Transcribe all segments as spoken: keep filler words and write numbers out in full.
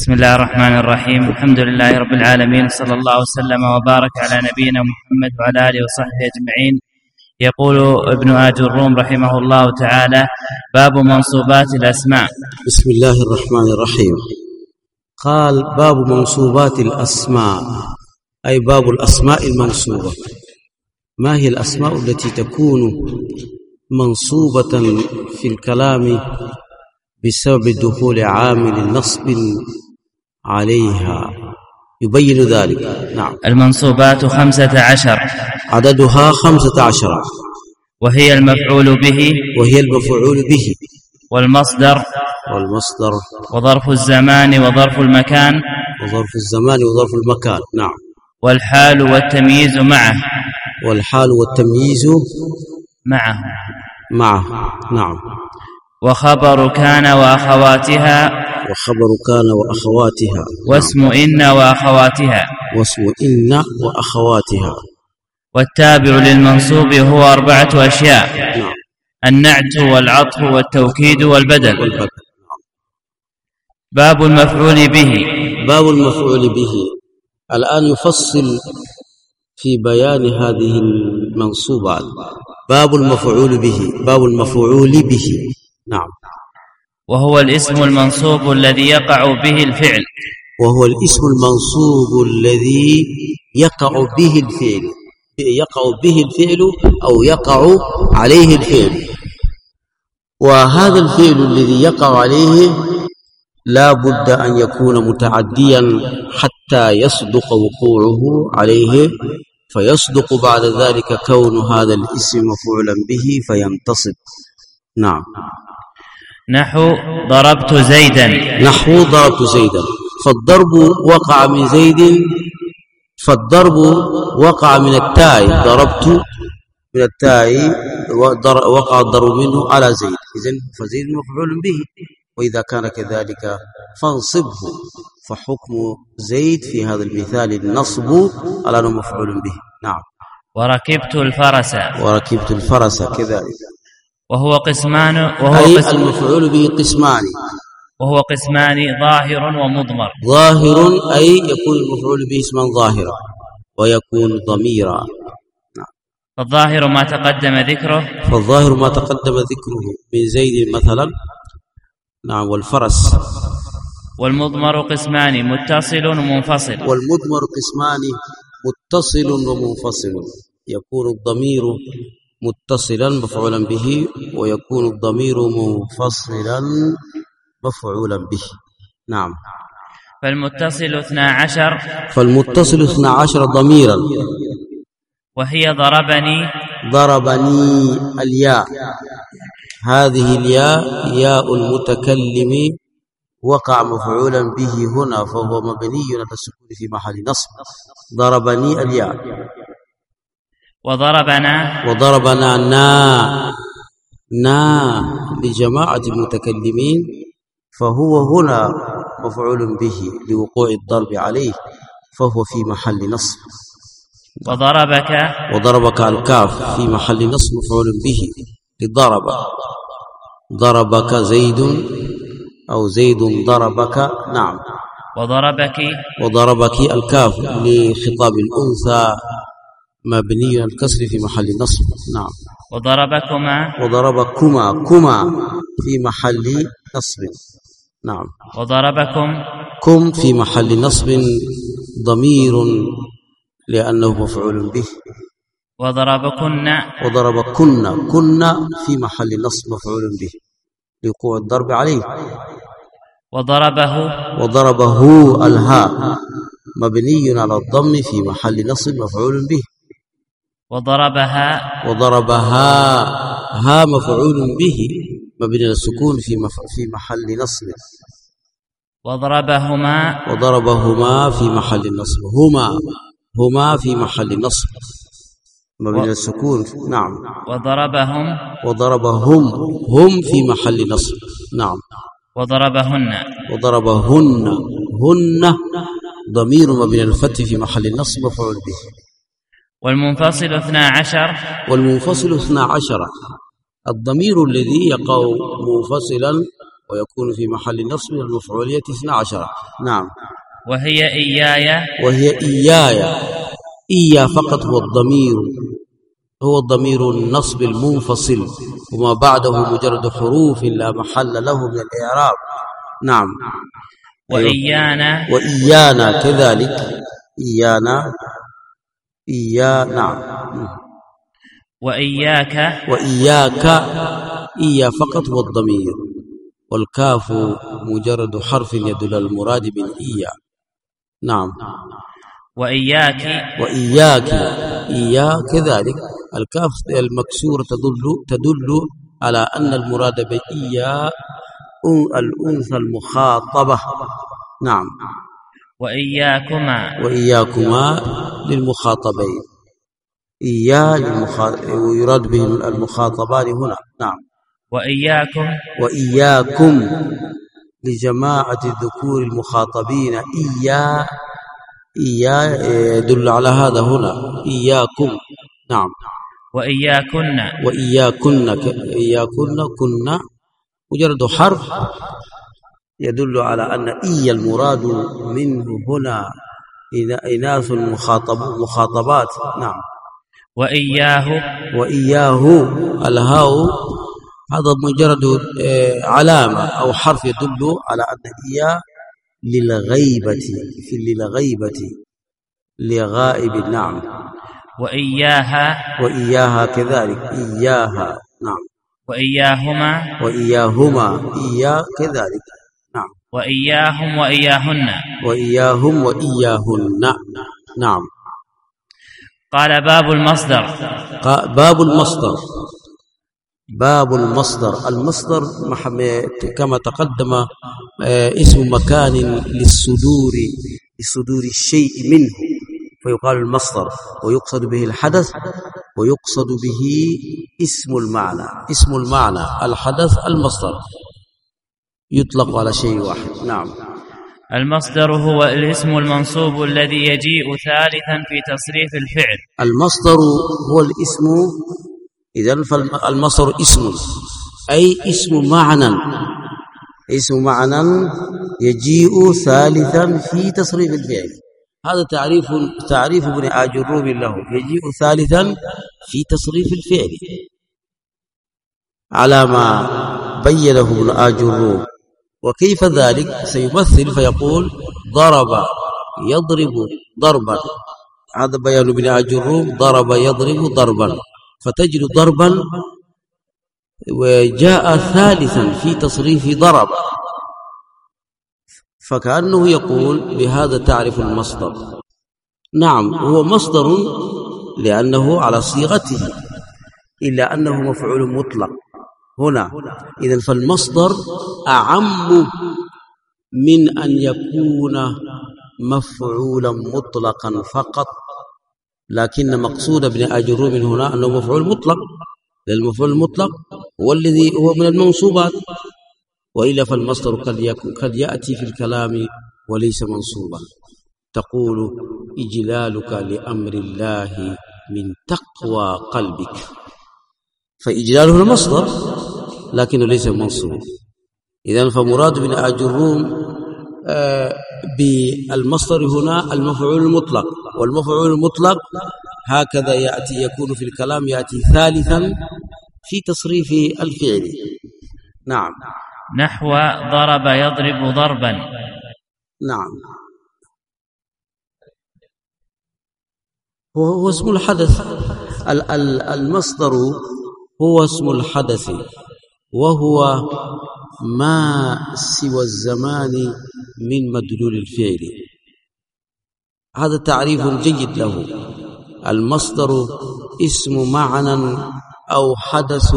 بسم الله الرحمن الرحيم. الحمد لله رب العالمين، صلى الله وسلم وبارك على نبينا محمد وعلى آله وصحبه أجمعين. يقول ابن آج الروم رحمه الله تعالى: باب منصوبات الأسماء. بسم الله الرحمن الرحيم. قال: باب منصوبات الأسماء، أي باب الأسماء المنصوبة. ما هي الأسماء التي تكون منصوبة في الكلام بسبب دخول عامل نصب عليها؟ يبين ذلك. نعم. المنصوبات خمسة عشر، عددها خمسة عشر، وهي المفعول به وهي المفعول به والمصدر والمصدر وظرف الزمان وظرف المكان وظرف الزمان وظرف المكان. نعم. والحال والتمييز معه والحال والتمييز معه معه نعم. وخبر كان وأخواتها وخبر كان وأخواتها واسم إن وأخواتها واسم إن وأخواتها. والتابع للمنصوب هو أربعة أشياء: نعم. النعت والعطف والتوكيد والبدل. والبدل. باب المفعول به. باب المفعول به. الآن يفصل في بيان هذه المنصوبات. باب المفعول به، باب المفعول به. نعم. وهو الاسم المنصوب الذي يقع به الفعل وهو الاسم المنصوب الذي يقع به الفعل يقع به الفعل أو يقع عليه الفعل. وهذا الفعل الذي يقع عليه لا بد أن يكون متعديا حتى يصدق وقوعه عليه، فيصدق بعد ذلك كون هذا الاسم مفعولا به فينتصب. نعم. نحو ضربت زيدا. نحو ضربت زيدا. فالضرب وقع من زيد فالضرب وقع من التاء، ضربت من التاء وقع الضرب منه على زيد، إذن فزيد مفعول به. وإذا كان كذلك فانصبه، فحكم زيد في هذا المثال النصب على أنه مفعول به. نعم. وركبت الفرس. وركبت الفرس كذلك. وهو قسمان وهو أي قسم المفعول به قسمان وهو قسمان ظاهر ومضمر. ظاهر أي يكون المفعول به اسما ظاهرا ويكون ضميرا. نعم. فالظاهر ما تقدم ذكره فالظاهر ما تقدم ذكره من زيد مثلا. نعم. والفرس. والمضمر قسمان متصل ومنفصل. والمضمر قسمان متصل ومنفصل. يكون الضمير متصلا مفعولا به، ويكون الضمير منفصلا مفعولا به. نعم. فالمتصل اثنا عشر فالمتصل اثنا عشر ضميرا، وهي ضربني. ضربني الياء، هذه الياء ياء المتكلم وقع مفعولا به هنا، فهو مبني على السكون في محل نصب. ضربني الياء. وضربنا وضربنا نا نا لجماعة المتكلمين، فهو هنا مفعول به لوقوع الضرب عليه، فهو في محل نصب. وضربك وضربك الكاف في محل نصب مفعول به لضرب. ضربك زيد أو زيد ضربك. نعم. وضربك وضربك الكاف لخطاب الأنثى مبني على الكسر في محل نصب. نعم. وضربكما وضربكما كما في محل نصب. نعم. وضربكم كم في محل نصب ضمير لأنه مفعول به. وضربكن وضربكن كن في محل نصب مفعول به لوقوع الضرب عليه. وضربه وضربه الهاء مبني على الضم في محل نصب مفعول به. وضربها وضربها ها مفعول به مبني على السكون في مف... في محل نصب. وضربهما وضربهما في محل نصب. هما هما في محل نصب مبني على السكون. نعم. وضربهم وضربهم هم في محل نصب. نعم. وضربهن وضربهن هن ضمير مبني على الفتح في محل النصب مفعول به. والمنفصل اثنا عشر. والمنفصل اثنا عشر الضمير الذي يقع منفصلا ويكون في محل نصب المفعولية اثنا عشر. نعم. وهي إياي وهي إياي إيا فقط هو الضمير، هو الضمير النصب المنفصل، وما بعده مجرد حروف لا محل له من الإعراب. نعم. وإيانا وإيانا كذلك، إيانا إيا نعم. وإياك وإياك إيا فقط هو الضمير، والكاف مجرد حرف يدل المراد من إيا. نعم. وإياك وإياك إيا كذلك، الكاف المكسورة تدل تدل على أن المراد بإيا الأنثى المخاطبة. نعم. وإياكما وإياكما للمخاطبين، إيا للمخاطب ويراد به المخاطبان هنا. نعم. وإياكم وإياكم لجماعة الذكور المخاطبين، إيا إيا يدل على هذا هنا، إياكم. نعم. وإياكن وإياكن إياكن كنا مجرد حرف يدل على أن إيا المراد منه هنا إناث المخاطب مخاطبات. نعم. وإياه وإياه الهاء هذا مجرد علامة أو حرف يدل على أن إياه للغيبة، في للغيبة لغائب. نعم. وإياها وإياها كذلك، إياها. نعم. وإياهما وإياهما إيا كذلك. نعم. وإياهم وإياهن وإياهم وإياهن. نعم. قال باب المصدر. باب المصدر باب المصدر المصدر كما تقدم اسم مكان للصدور لصدور الشيء منه، فيقال المصدر، ويقصد به الحدث، ويقصد به اسم المعنى. اسم المعنى الحدث، المصدر يطلق على شيء واحد. نعم. المصدر هو الاسم المنصوب الذي يجيء ثالثا في تصريف الفعل. المصدر هو الاسم، إذن فالمصدر اسم، أي اسم معنى، اسم معنى يجيء ثالثا في تصريف الفعل. هذا تعريف تعريف ابن آجروم له، يجيء ثالثا في تصريف الفعل على ما بينه ابن آجروم. وكيف ذلك؟ سيمثل فيقول ضرب يضرب ضربا، هذا بيان ابن آجروم، ضرب يضرب ضربا، فتجد ضربا وجاء ثالثا في تصريف ضرب، فكأنه يقول بهذا تعرف المصدر. نعم، هو مصدر لأنه على صيغته، إلا أنه مفعول مطلق هنا. إذن فالمصدر أعم من أن يكون مفعولا مطلقا فقط، لكن مقصود ابن آجروم هنا أنه مفعول مطلق، لأن المفعول المطلق هو الذي هو من المنصوبات، وإلا فالمصدر قد يكون قد يأتي في الكلام وليس منصوبا. تقول إجلالك لأمر الله من تقوى قلبك، فإجلاله المصدر لكنه ليس منصوب. إذن فمراد ابن آجروم آه بالمصدر هنا المفعول المطلق، والمفعول المطلق هكذا يأتي يكون في الكلام، يأتي ثالثا في تصريف الفعل. نعم. نحو ضرب يضرب ضربا. نعم. هو, هو اسم الحدث، المصدر هو اسم الحدث، وهو ما سوى الزمان من مدلول الفعل. هذا تعريف جيد له. المصدر اسم معنى أو حدث،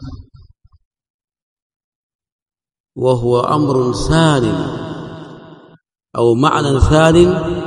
وهو أمر ثاني أو معنى ثاني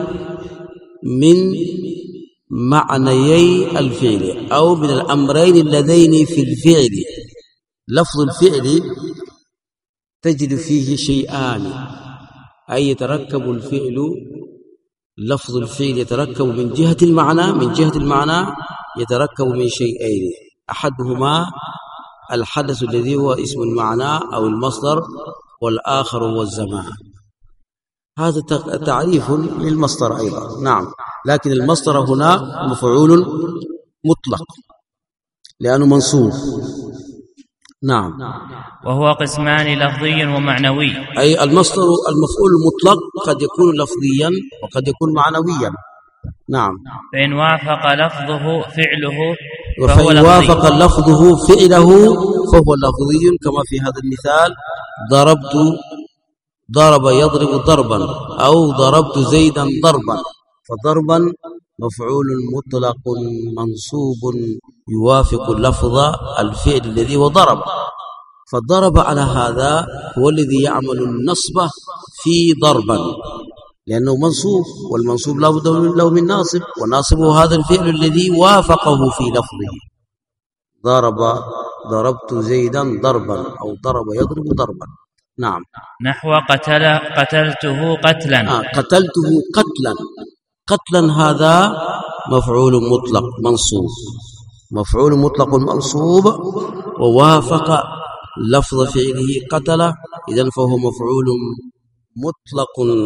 من معنيي الفعل، أو من الأمرين اللذين في الفعل. لفظ الفعل تجد فيه شيئان، أي يتركب الفعل، لفظ الفعل يتركب من جهة المعنى، من جهة المعنى يتركب من شيئين، أحدهما الحدث الذي هو اسم المعنى أو المصدر، والآخر هو الزمان. هذا تعريف للمصدر أيضا. نعم، لكن المصدر هنا مفعول مطلق لأنه منصوب. نعم. وهو قسمان لفظي ومعنوي. أي المصدر المفعول المطلق قد يكون لفظيا وقد يكون معنويا. نعم. فإن وافق لفظه فعله فهو فإن وافق لفظه فعله فهو لفظي، كما في هذا المثال: ضربت ضرب يضرب ضربا، أو ضربت زيدا ضربا. فضربا مفعول مطلق منصوب يوافق لفظ الفعل الذي هو ضرب. فالضرب على هذا هو الذي يعمل النصب في ضربا، لأنه منصوب، والمنصوب لا بد له من ناصب، وناصب هذا الفعل الذي وافقه في لفظه. ضرب ضربت زيدا ضربا، أو ضرب يضرب ضربا. نعم. نحو قتل قتلته قتلا. آه قتلته قتلا. قتلا هذا مفعول مطلق منصوب، مفعول مطلق منصوب ووافق لفظ فعله قتل، إذن فهو مفعول مطلق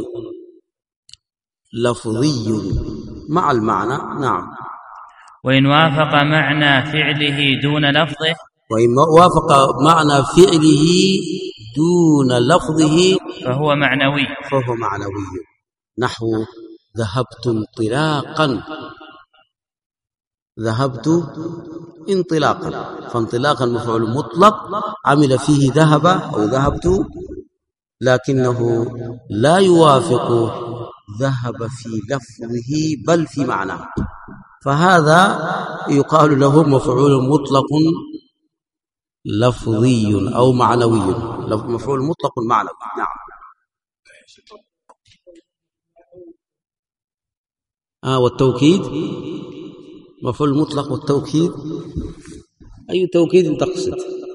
لفظي مع المعنى. نعم. وإن وافق معنى فعله دون لفظه وإن وافق معنى فعله دون لفظه فهو معنوي. فهو معنوي. نحو ذهبت انطلاقا. ذهبت انطلاقا، فانطلاقا مفعول مطلق عمل فيه ذهب أو ذهبت، لكنه لا يوافق ذهب في لفظه بل في معناه، فهذا يقال له مفعول مطلق لفظي أو معنوي. مفعول مطلق معنوي. نعم. آه والتوكيد مفعول مطلق. والتوكيد أي توكيد تقصد؟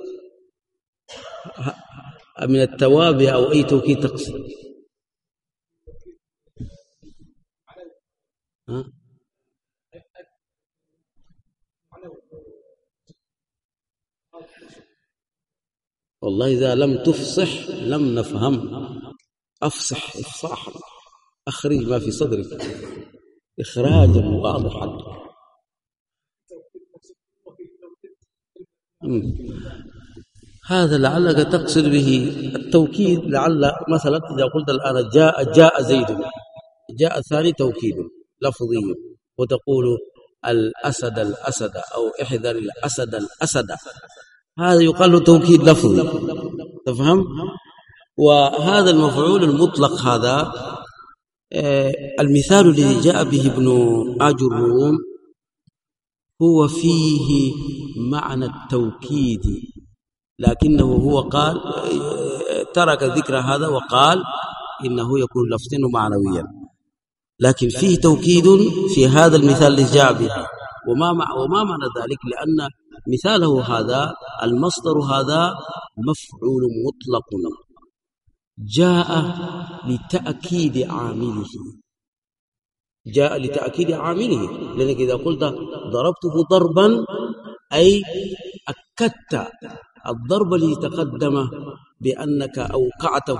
من التوابع أو أي توكيد تقصد؟ ها؟ والله إذا لم تفصح لم نفهم. أفصح إفصاحا، أخرج ما في صدرك إخراجا واضحا. هذا لعلك تقصد به التوكيد. لعل مثلا إذا قلت الآن جاء جاء زيد، جاء ثاني توكيد لفظي، وتقول الأسد الأسد أو احذر الأسد الأسد، هذا يقال له توكيد لفظي. تفهم؟ وهذا المفعول المطلق هذا المثال الذي جاء به ابن آجروم هو فيه معنى التوكيد، لكنه هو قال ترك ذكر هذا وقال إنه يكون لفظا معنويا، لكن فيه توكيد في هذا المثال الذي جاء به. وما وما معنى ذلك؟ لأن مثاله هذا المصدر هذا مفعول مطلق جاء لتأكيد عامله، جاء لتأكيد عامله، لأنك إذا قلت ضربته ضربا أي أكدت الضرب الذي تقدم بأنك أوقعته،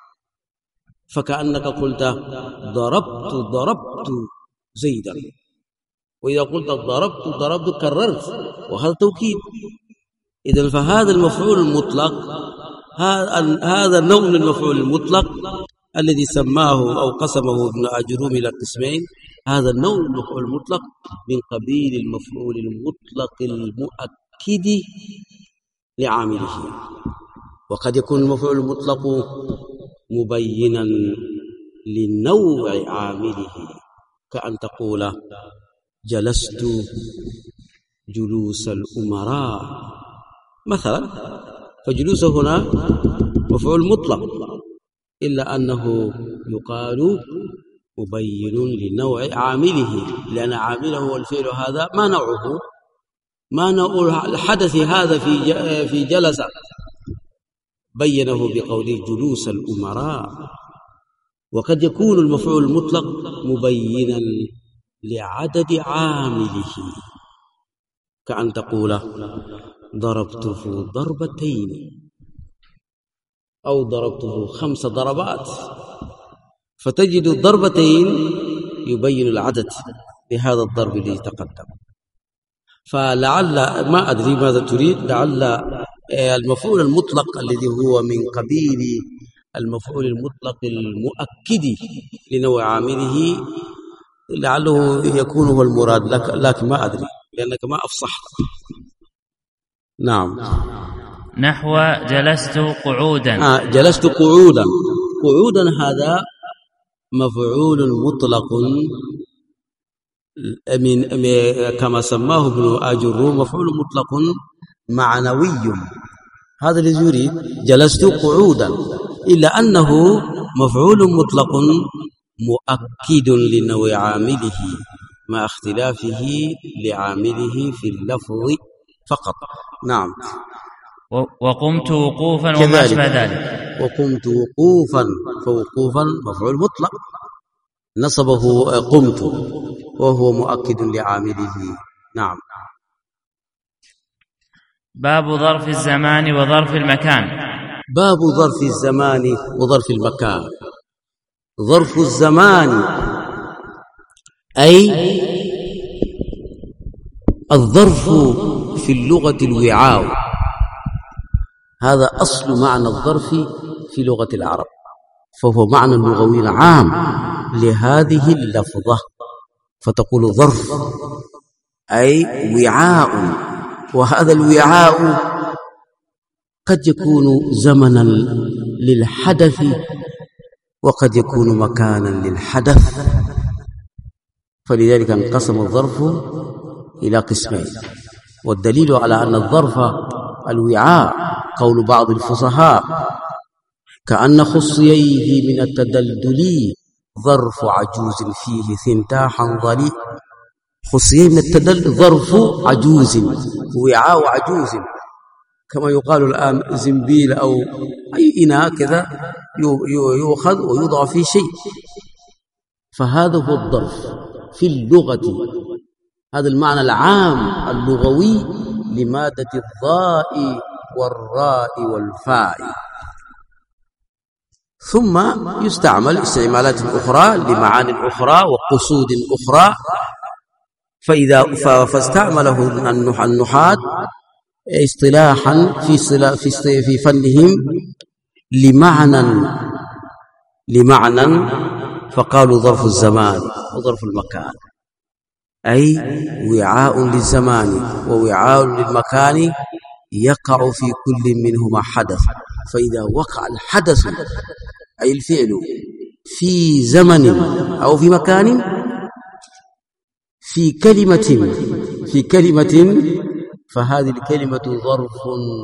فكأنك قلت ضربت ضربت زيدا. وإذا قلت ضربت ضربت كررت، وهذا توكيد. إذن فهذا المفعول المطلق، هذا النوع من المفعول المطلق الذي سماه أو قسمه ابن آجروم إلى قسمين، هذا النوع من المفعول المطلق من قبيل المفعول المطلق المؤكد لعامله. وقد يكون المفعول المطلق مبينا لنوع عامله، كأن تقول جلست جلوس الأمراء مثلا، فجلوس هنا مفعول مطلق، إلا أنه يقال مبين لنوع عامله، لأن عامله هو الفعل هذا ما نوعه، ما نوع الحدث هذا في في جلس، بينه بقوله جلوس الأمراء. وقد يكون المفعول المطلق مبينا لعدد عامله، كأن تقول ضربته ضربتين، أو ضربته خمس ضربات، فتجد ضربتين يبين العدد بهذا الضرب الذي تقدم. فلعل ما أدري ماذا تريد، لعل المفعول المطلق الذي هو من قبيل المفعول المطلق المؤكد لنوع عامله لعله يكون هو المراد لك، لكن ما أدري لأنك ما أفصحت. نعم. نحو جلست قعودا. آه جلست قعودا. قعودا هذا مفعول مطلق من كما سماه ابن آج الروم، مفعول مطلق معنوي، هذا الذي يريد جلست قعودا، إلا أنه مفعول مطلق مؤكد لنوع عامله مع اختلافه لعامله في اللفظ فقط. نعم. وقمت وقوفا وما أشبه ذلك. وقمت وقوفا، فوقوفا مفعول مطلق نصبه قمت وهو مؤكد لعامله. نعم. باب ظرف الزمان وظرف المكان. باب ظرف الزمان وظرف المكان. ظرف الزمان أي الظرف في اللغة الوعاء، هذا أصل معنى الظرف في لغة العرب، فهو معنى لغوي عام لهذه اللفظة، فتقول ظرف أي وعاء، وهذا الوعاء قد يكون زمنا للحدث وقد يكون مكانا للحدث، فلذلك انقسم الظرف إلى قسمين. والدليل على أن الظرف الوعاء قول بعض الفصحاء: كأن خصيه من التدلدل ظرف عجوز فيه ثنتا حنظلي. خصيه من التدلدل ظرف عجوز، وعاء عجوز، كما يقال الآن زنبيل أو أي إناء كذا يؤخذ ويوضع فيه شيء، فهذا هو الظرف في اللغة، هذا المعنى العام اللغوي لمادة الضاء والراء والفاء. ثم يستعمل استعمالات أخرى لمعاني أخرى وقصود أخرى، فإذا فاستعمله النحاة اصطلاحا في في في فنهم لمعنى لمعنى فقالوا ظرف الزمان وظرف المكان، أي وعاء للزمان ووعاء للمكان يقع في كل منهما حدث. فإذا وقع الحدث أي الفعل في زمن أو في مكان في كلمة في كلمة فهذه الكلمة ظرف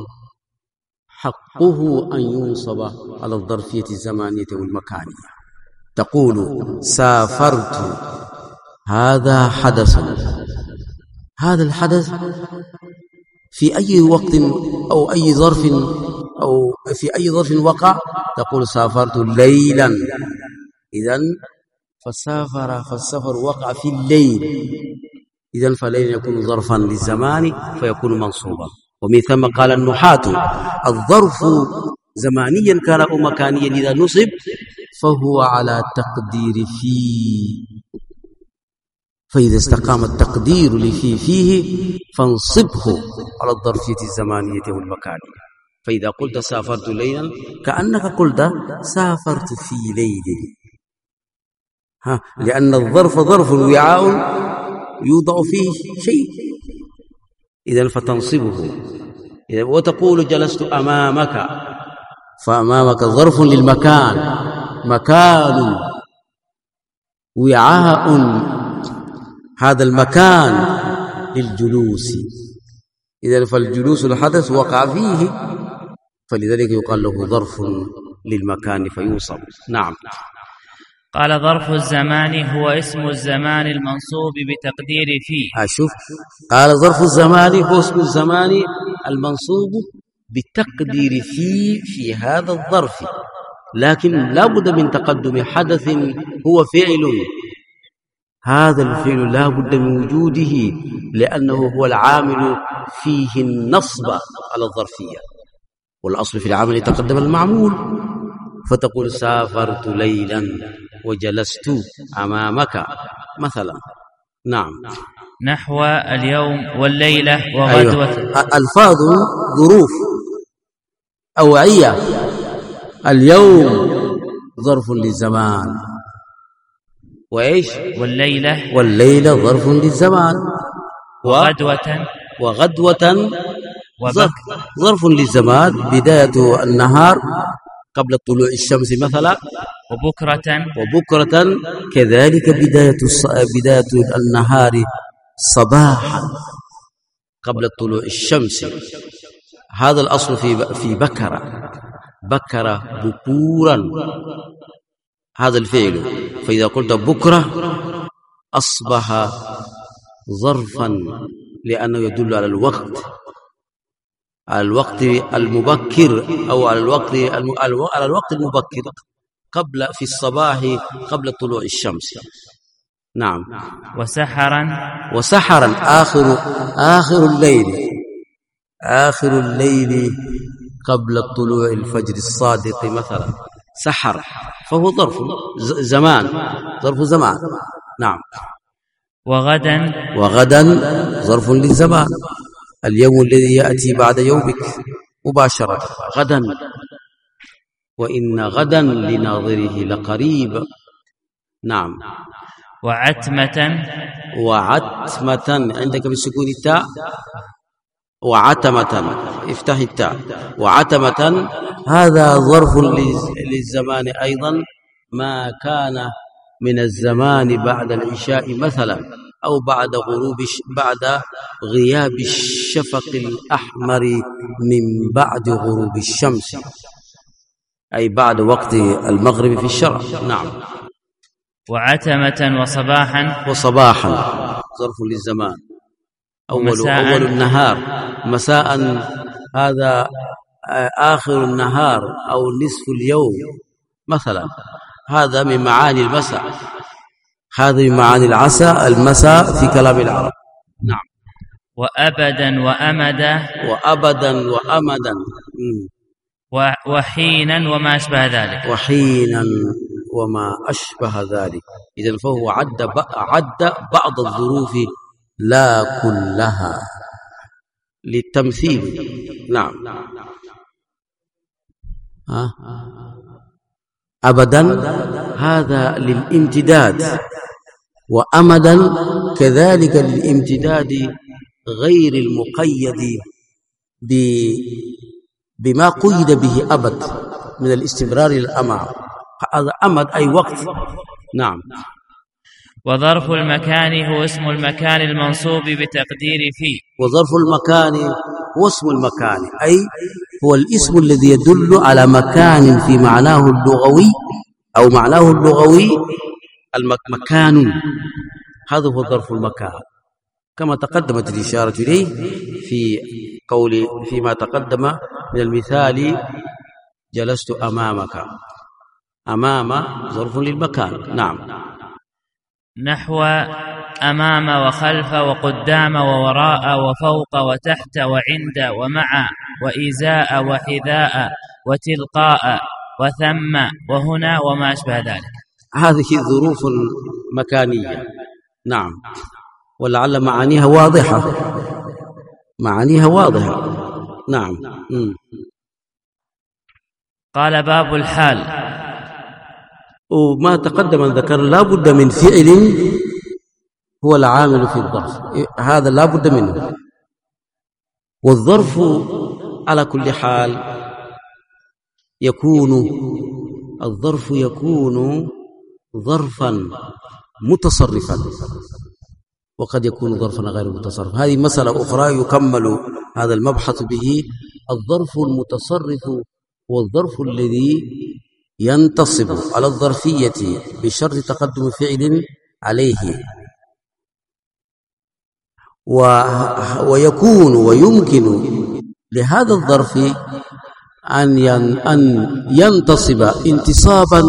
حقه أن ينصب على الظرفية الزمانية والمكانية. تقول سافرت، هذا حدث، هذا الحدث في أي وقت أو أي ظرف أو في أي ظرف وقع، تقول سافرت ليلا، إذن فسافر فالسفر وقع في الليل، إذن فالليل يكون ظرفا للزمان فيكون منصوبا. ومن ثم قال النحاة: الظرف زمانيا كان أو مكانيا إذا نصب فهو على تقدير فيه، فإذا استقام التقدير لفي فيه فانصبه على الظرفية الزمانية والمكانية. فإذا قلت سافرت ليلا كأنك قلت سافرت في ليل، ها، لأن الظرف ظرف وعاء يوضع فيه شيء، إذن فتنصبه. وتقول جلست أمامك، فأمامك ظرف للمكان، مكان وعاء، هذا المكان للجلوس، إذن فالجلوس الحدث وقع فيه، فلذلك يقال له ظرف للمكان فيوصف. نعم. قال: ظرف الزمان هو اسم الزمان المنصوب بتقدير فيه. أشوف، قال ظرف الزمان هو اسم الزمان المنصوب بتقدير فيه في هذا الظرف، لكن لا بد من تقدم حدث هو فعل، هذا الفعل لا بد من وجوده لأنه هو العامل فيه النصب على الظرفية. والأصل في العمل يتقدم المعمول، فتقول سافرت ليلا وجلست أمامك مثلا. نعم. نحو اليوم والليلة وغدوة. أيوة. ألفاظ ظروف أوعية. اليوم ظرف للزمان، وإيش؟ والليلة والليلة ظرف للزمان، وغدوة وغدوة وبك ظرف للزمان، بداية النهار قبل طلوع الشمس مثلا، وبكرة وبكرة كذلك بداية بداية النهار صباحا قبل طلوع الشمس. هذا الأصل في في بكر، بكر بكورا هذا الفعل. فإذا قلت بكرة أصبح ظرفا لأنه يدل على الوقت، على الوقت المبكر، أو على الوقت على الوقت المبكر قبل في الصباح قبل طلوع الشمس. نعم. وسحرا وسحرا آخر آخر الليل، آخر الليل قبل طلوع الفجر الصادق مثلا، سحر، فهو ظرف زمان، ظرف زمان. نعم. وغدا وغدا ظرف للزمان، اليوم الذي يأتي بعد يومك مباشرة، غدا. وإن غدا لناظره لقريب. نعم. وعتمة وعتمة عندك بالسكون التاء، وعتمة افتح التاء، وعتمة هذا ظرف للزمان أيضا، ما كان من الزمان بعد العشاء مثلا، أو بعد غروب بعد غياب الشفق الأحمر من بعد غروب الشمس، أي بعد وقت المغرب في الشرع. نعم. وعتمة وصباحا وصباحا ظرف للزمان، أول, أول النهار، مساء هذا آخر النهار أو نصف اليوم مثلا، هذا من معاني المساء، هذا من معاني العساء المساء في كلام العرب. نعم. وأبدا وأمدا وأبدا وأمدا وحينا وما أشبه ذلك، وحينا وما أشبه ذلك. إذن فهو عد عد بعض الظروف لا كلها للتمثيل. نعم. ها؟ أبدا هذا للامتداد، وأمدا كذلك للامتداد غير المقيد بما قيد به أبد من الاستمرار للأمام، هذا أمد أي وقت. نعم. وظرف المكان هو اسم المكان المنصوب بتقدير فيه. وظرف المكان هو اسم المكان، أي هو الاسم الذي يدل على مكان في معناه اللغوي، أو معناه اللغوي المكان، هذا هو ظرف المكان، كما تقدمت الإشارة إليه في قول فيما تقدم من المثال جلست أمامك. أمام ظرف للمكان. نعم. نحو أمام وخلف وقدام ووراء وفوق وتحت وعند ومع وإزاء وحذاء وتلقاء وثم وهنا وما أشبه ذلك. هذه الظروف المكانية. نعم. ولعل معانيها واضحة، معانيها واضحة. نعم. م. قال باب الحال. وما تقدم أن ذكر لا بد من فعل هو العامل في الظرف، هذا لا بد منه. والظرف على كل حال يكون الظرف يكون ظرفا متصرفا، وقد يكون ظرفا غير متصرف. هذه مسألة أخرى يكمل هذا المبحث به. الظرف المتصرف هو الظرف الذي ينتصب على الظرفية بشرط تقدم فعل عليه، و... ويكون ويمكن لهذا الظرف أن ين... أن ينتصب انتصابا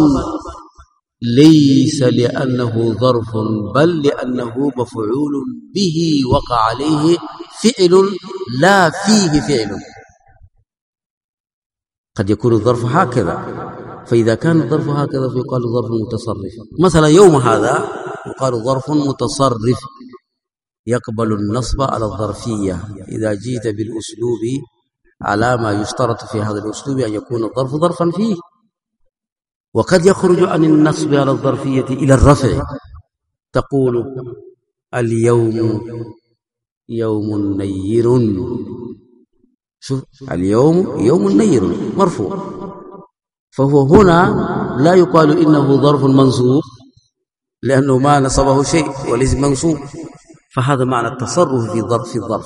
ليس لأنه ظرف، بل لأنه مفعول به وقع عليه فعل لا فيه فعل. قد يكون الظرف هكذا، فإذا كان الظرف هكذا فيقال ظرف متصرف. مثلا يوم هذا يقال ظرف متصرف يقبل النصب على الظرفية إذا جيت بالأسلوب على ما يشترط في هذا الأسلوب أن يكون الظرف ظرفا فيه. وقد يخرج عن النصب على الظرفية إلى الرفع، تقول اليوم يوم نير. شوف، اليوم يوم نير مرفوع، فهو هنا لا يقال إنه ظرف منصوب لأنه ما نصبه شيء وليس منصوب، فهذا معنى التصرف في ظرف الظرف.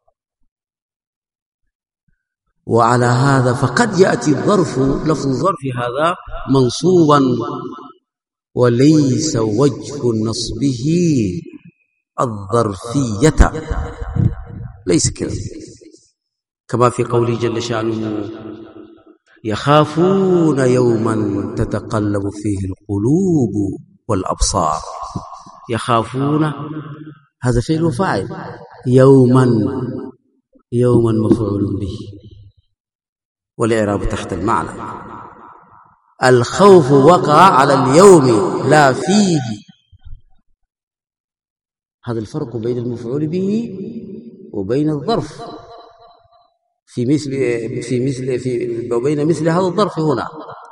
وعلى هذا فقد يأتي الظرف لفظ الظرف هذا منصوبا وليس وجه نصبه الظرفية، ليس كذا، كما في قوله جل شأنه يخافون يوما تتقلب فيه القلوب والأبصار. يخافون هذا فعل وفاعل، يوما يوما مفعول به، والإعراب تحت المعنى. الخوف وقع على اليوم لا فيه، هذا الفرق بين المفعول به وبين الظرف في مثل في مثل في وبين مثل هذا الظرف هنا.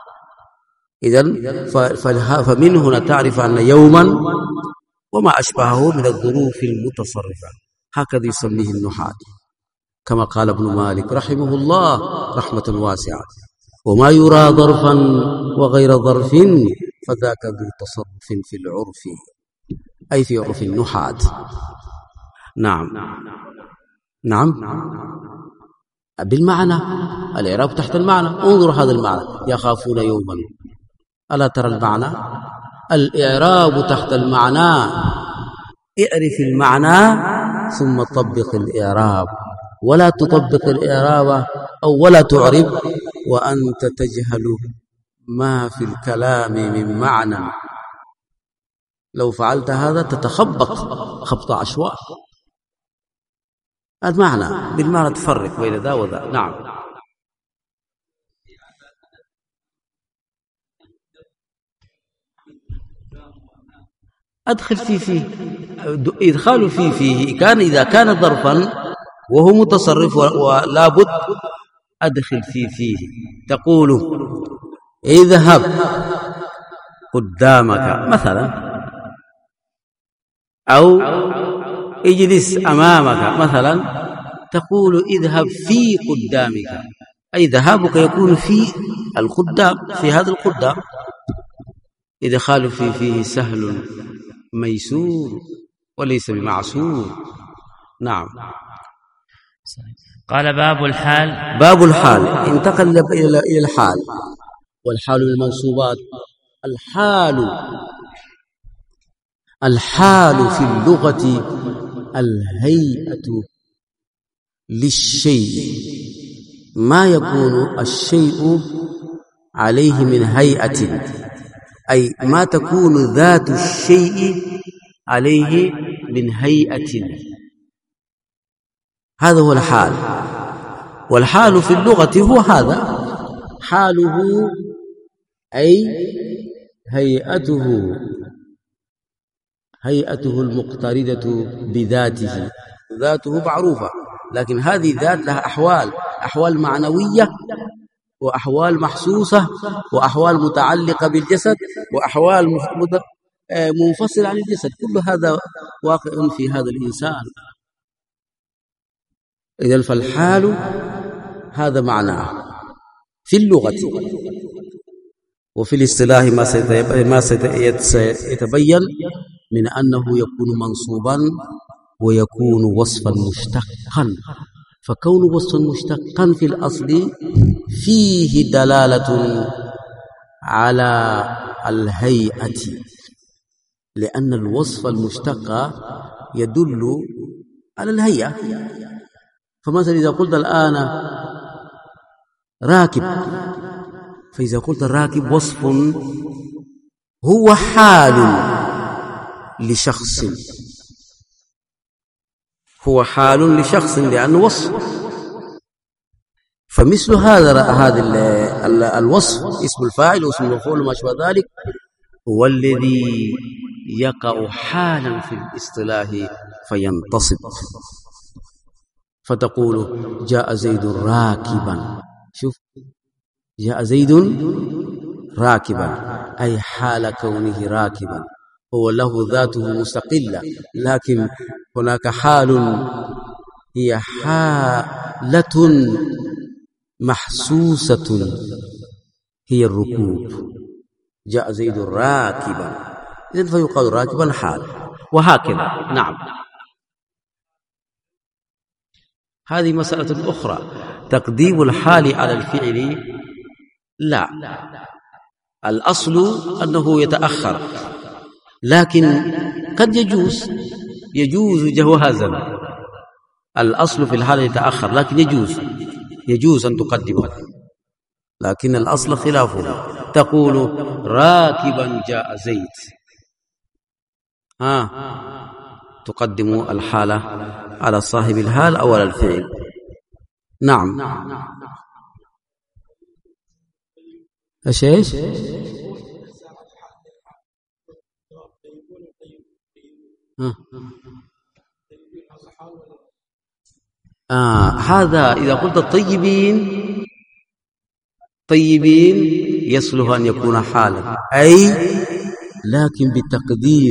إذن فمن هنا تعرف أن يوما وما أشبهه من الظروف المتصرفة هكذا يسميه النحاة، كما قال ابن مالك رحمه الله رحمة واسعة: وما يرى ظرفا وغير ظرف فذاك ذو تصرف في العرف، أي في عرف النحاة. نعم نعم بالمعنى، الإعراب تحت المعنى. انظر هذا المعنى، يخافون يوما، ألا ترى المعنى؟ الإعراب تحت المعنى، اعرف المعنى ثم طبق الإعراب، ولا تطبق الإعراب أو ولا تعرب وأنت تجهل ما في الكلام من معنى. لو فعلت هذا تتخبط خبط عشواء. المعنى بالمعنى تفرق بين ذا وذا. نعم. أدخل في فيه، إدخال في فيه كان إذا كان ظرفا وهو متصرف ولا بد أدخل في فيه. تقول اذهب قدامك مثلا، أو اجلس أمامك مثلا، تقول اذهب في قدامك، أي ذهابك يكون في القدام، في هذا القدام. إدخال في فيه سهل ميسور وليس بمعسور. نعم. قال باب الحال. باب الحال انتقل إلى الحال، والحال المنصوبات. الحال الحال في اللغة الهيئة للشيء، ما يكون الشيء عليه من هيئة، أي ما تكون ذات الشيء عليه من هيئة، هذا هو الحال. والحال في اللغة هو هذا، حاله أي هيئته، هيئته المقترنة بذاته. ذاته معروفة، لكن هذه الذات لها أحوال، أحوال معنوية وأحوال محسوسة وأحوال متعلقة بالجسد وأحوال منفصلة عن الجسد، كل هذا واقع في هذا الإنسان. إذن فالحال هذا معناه في اللغة، وفي الاصطلاح ما سيتبين من أنه يكون منصوبا ويكون وصفا مشتقا. فكون وصفا مشتقا في الأصل فيه دلالة على الهيئة، لأن الوصف المشتق يدل على الهيئة. فمثلا إذا قلت الآن راكب، فإذا قلت الراكب وصف هو حال لشخص، هو حال لشخص لأنه وصف. فمثل هذا هذا الوصف اسم الفاعل واسم المفعول وما شابه ذلك هو الذي يقع حالا في الاصطلاح فينتصب، فتقول جاء زيد راكبا. شوف، جاء زيد راكبا أي حال كونه راكبا، هو له ذاته مستقلة، لكن هناك حال هي حالة محسوسة هي الركوب. جاء زيد راكبا، إذن فيقال راكبا حال، وهكذا. نعم، هذه مسألة أخرى. تقديم الحال على الفعل لا، الأصل أنه يتأخر، لكن قد يجوز يجوز جوازا. الأصل في الحال يتأخر، لكن يجوز يجوز أن تقدمه، لكن الأصل خلافه. تقول راكبا جاء زيد، ها تقدم الحالة على صاحب الحال أو على الفعل. نعم. ايش ايش آه هذا إذا قلت الطيبين طيبين يصلح أن يكون حالا، أي لكن بتقدير،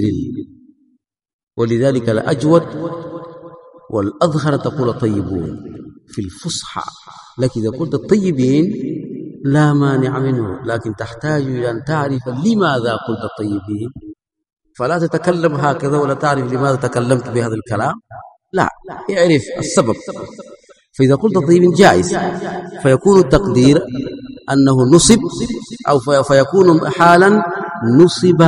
ولذلك الأجود والأظهر تقول طيبون في الفصحى، لكن إذا قلت الطيبين لا مانع منه، لكن تحتاج إلى أن تعرف لماذا قلت الطيبين، فلا تتكلم هكذا ولا تعرف لماذا تكلمت بهذا الكلام، لا، اعرف السبب. فإذا قلت طيبين جائز، فيكون التقدير أنه نصب، أو فيكون حالا نصب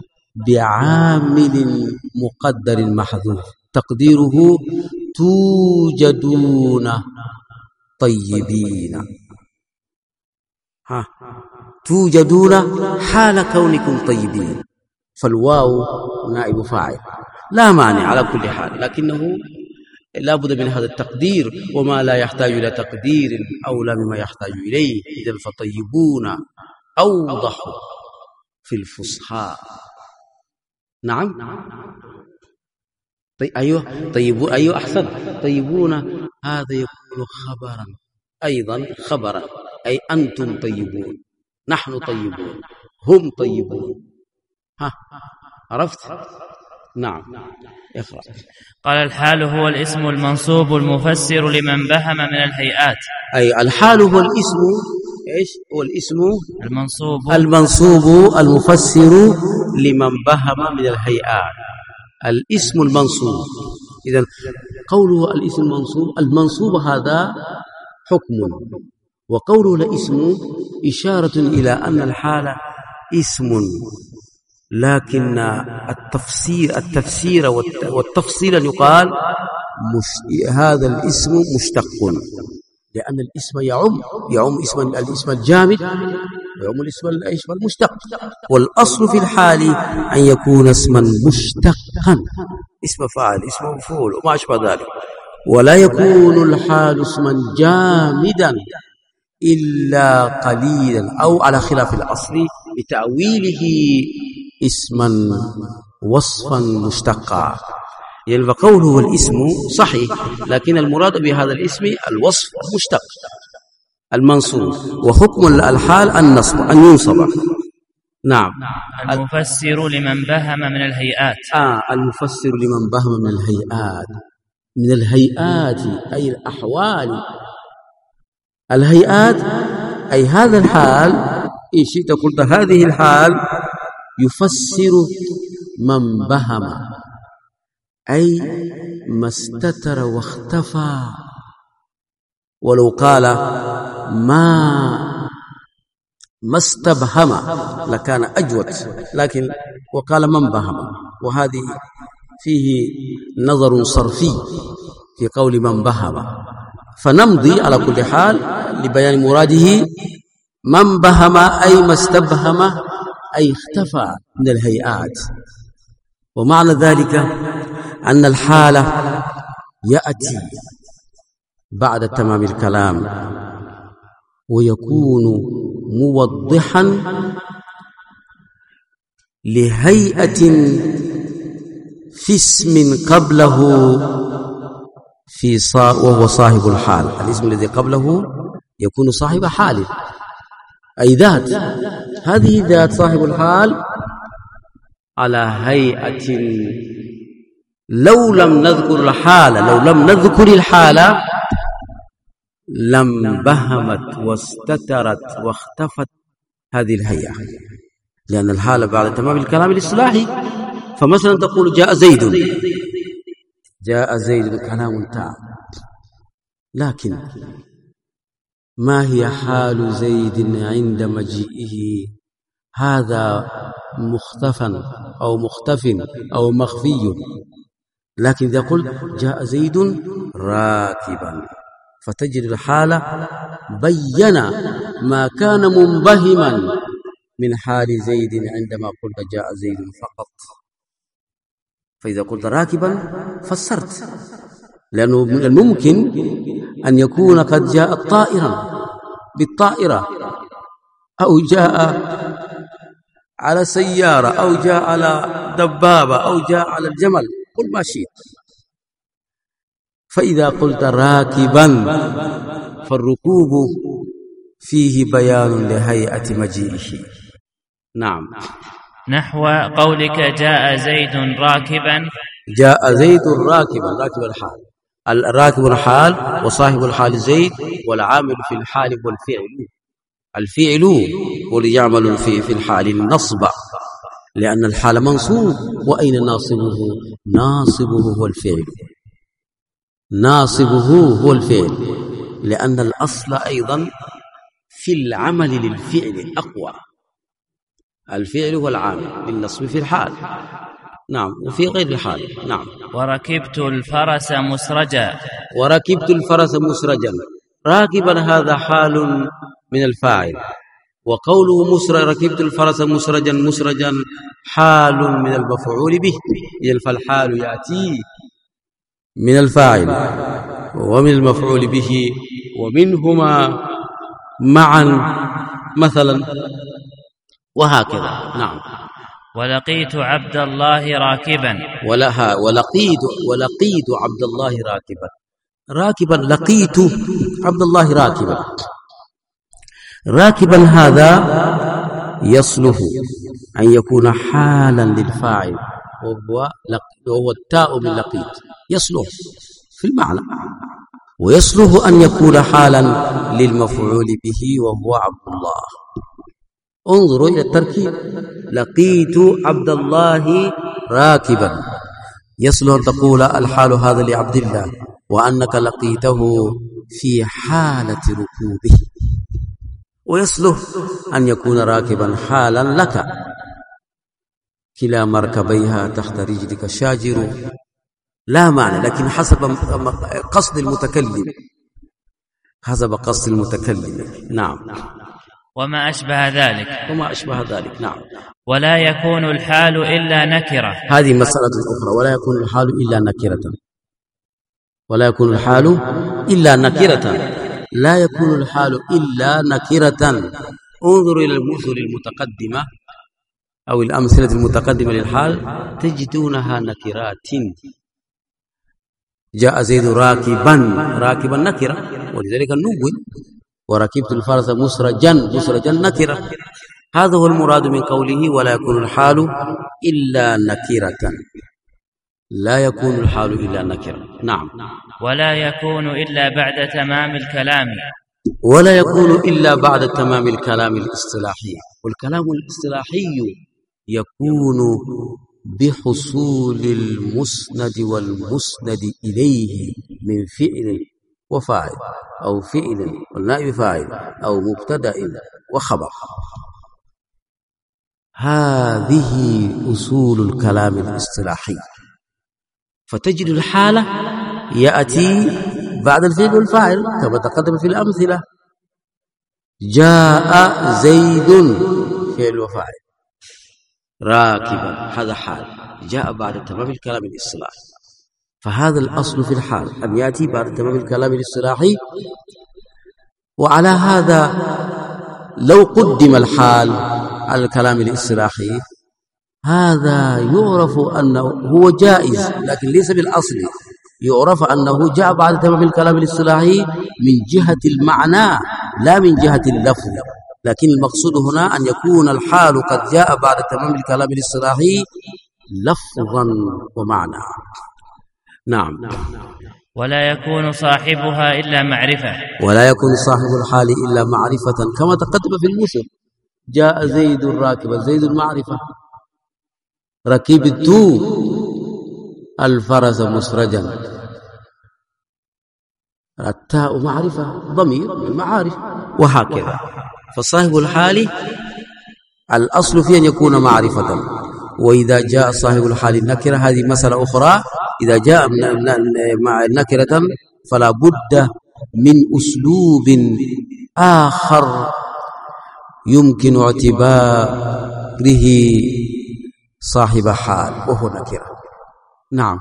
بعامل مقدر محذوف، تقديره توجدون طيبين، ها توجدون حال كونكم طيبين، فالواو نائب فاعل لا مانع على كل حال، لكنه لا بد من هذا التقدير، وما لا يحتاج إلى تقدير أولى مما يحتاج إليه. إذن فطيبون أوضح في الفصحى. نعم. طيب أيوه طيبون، أيوه أحسن. طيبون هذا يكون خبرا أيضا، خبرا أي أنتم طيبون، نحن طيبون، هم طيبون. ها عرفت؟ نعم. اقرأ. قال الحال هو الاسم المنصوب المفسر لمن بهم من الهيئات. أي الحال هو الاسم، إيش هو الاسم المنصوب المنصوب المفسر لمن بهم من الهيئات، الاسم المنصوب. إذن قوله الاسم المنصوب، المنصوب هذا حكم، وقوله الاسم إشارة إلى أن الحال اسم، لكن التفسير التفسير والتفصيل يقال مش هذا الاسم مشتق، لأن الاسم يعم يعم اسم الاسم الجامد ويعم الاسم الاسم المشتق، والأصل في الحال أن يكون اسما مشتقا، اسم فاعل اسم مفعول وما أشبه ذلك، ولا يكون الحال اسما جامدا إلا قليلا، أو على خلاف الأصل بتأويله اسما وصفا مشتقا. يعني فقوله الاسم صحيح، لكن المراد بهذا الاسم الوصف المشتق المنصوب، وحكم الحال النصب أن ينصب. نعم. المفسر لمن بهم من الهيئات. آه المفسر لمن بهم من الهيئات، من الهيئات أي الأحوال، الهيئات أي هذا الحال، إن شئت قلت هذه الحال يفسر من بهم، أي ما استتر واختفى، ولو قال ما ما استبهم لكان أجود، لكن وقال من بهم، وهذه فيه نظر صرفي في قول من بهم، فنمضي على كل حال لبيان مراده. من بهم أي ما استبهم أي اختفى من الهيئات، ومعنى ذلك أن الحالة يأتي بعد تمام الكلام ويكون موضحا لهيئة في اسم قبله في صا وهو صاحب الحال. الاسم الذي قبله يكون صاحب حال، أي ذات. هذه ذات صاحب الحال على هيئة لو لم نذكر الحال لو لم نذكر الحال لم بهمت واستترت واختفت هذه الهيئة، لأن الحال بعد تمام الكلام الاصطلاحي. فمثلا تقول جاء زيد، جاء زيد كلام تام، لكن ما هي حال زيد عند مجيئه؟ هذا مختفى أو مختف أو مخفي. لكن إذا قلت جاء زيد راكبا فتجد الحالة بين ما كان منبهما من حال زيد عندما قلت جاء زيد فقط. فإذا قلت راكبا فسرت، لأنه من الممكن أن يكون قد جاء طائرا بالطائرة، أو جاء على سيارة، أو جاء على دبابة، أو جاء على الجمل، قل ما شئت. فإذا قلت راكبا فالركوب فيه بيان لهيئة مجيئه. نعم. نحو قولك جاء زيد راكبا، جاء زيد راكبا، راكب الحال، الراكب الحال وصاحب الحال زيد، والعامل في الحال والفعل. الفعل هو اللي يعمل في في الحال النصب، لأن الحال منصوب. وأين ناصبه؟ ناصبه هو الفعل، ناصبه هو الفعل، لأن الأصل أيضا في العمل للفعل أقوى. الفعل هو العامل للنصب في الحال، نعم، وفي غير الحال. نعم. وركبت الفرس مسرجا، وركبت الفرس مسرجا، راكبا هذا حال من الفاعل، وقوله مسرج ركبت الفرس مسرجا، مسرجا حال من المفعول به، إذن فالحال يأتي من الفاعل ومن المفعول به ومنهما معا مثلا، وهكذا. نعم. ولقيت عبد الله راكبا، ولها ولقيت ولقيت عبد الله راكبا، راكبا لقيت عبد الله راكبا، راكبا هذا يصلح أن يكون حالا للفاعل، وهو وهو التاء من لقيت، يصلح في المعنى، ويصلح أن يكون حالا للمفعول به وهو عبد الله. انظروا إلى التركيب، لقيت عبد الله راكبا، يصلح أن تقول الحال هذا لعبد الله، وأنك لقيته في حالة ركوبه، ويصلح أن يكون راكبا حالا لك، كلا مركبيها تحت رجلك شاجر، لا معنى، لكن حسب قصد المتكلم، حسب قصد المتكلم. نعم. وما أشبه ذلك، وما أشبه ذلك. نعم. ولا يكون الحال إلا نكرة، هذه مسألة أخرى. ولا يكون الحال إلا نكرة، ولا يكون الحال إلا نكرة، لا يكون الحال إلا نكرة. انظروا إلى المثل المتقدمة أو الأمثلة المتقدمة للحال تجدونها نكرات. جاء زيد راكبا، راكبا نكرة، ولذلك النون. وركبت الفرس مسرجا، مسرجا نكرة. هذا هو المراد من قوله ولا يكون الحال إلا نكرة، لا يكون الحال إلا نكرة. نعم. ولا يكون إلا بعد تمام الكلام، ولا يكون إلا بعد تمام الكلام الاصطلاحي. والكلام الاصطلاحي يكون بحصول المسند والمسند إليه من فعل وفاعل، أو فعل والنائب فاعل، أو مبتدأ وخبر. هذه أصول الكلام الاصطلاحي. فتجد الحالة يأتي بعد الفعل والفاعل كما تقدم في الأمثلة. جاء زيد فعل وفاعل، راكبا هذا حال، جاء بعد تمام الكلام الاصطلاحي. فهذا الأصل في الحال أن يأتي بعد تمام الكلام الاصطلاحي وعلى هذا لو قدم الحال على الكلام الاصطلاحي هذا يعرف أنه هو جائز، لكن ليس بالأصل، يعرف أنه جاء بعد تمام الكلام الاصطلاحي من جهة المعنى لا من جهة اللفظ، لكن المقصود هنا أن يكون الحال قد جاء بعد تمام الكلام الاصطلاحي لفظا ومعنى. نعم. ولا يكون صاحبها إلا معرفة، ولا يكون صاحب الحال إلا معرفة، كما تقدم في المثل جاء زيد راكبا، زيد المعرفة، ركبت الفرس مسرجا، التاء معرفة ضمير من المعارف، وهكذا. فصاحب الحال الأصل فيه أن يكون معرفة، وإذا جاء صاحب الحال النكرة هذه مسألة أخرى، إذا جاء مع نكرة فلا بد من أسلوب آخر يمكن اعتباره صاحب حال وهو نكرة. نعم.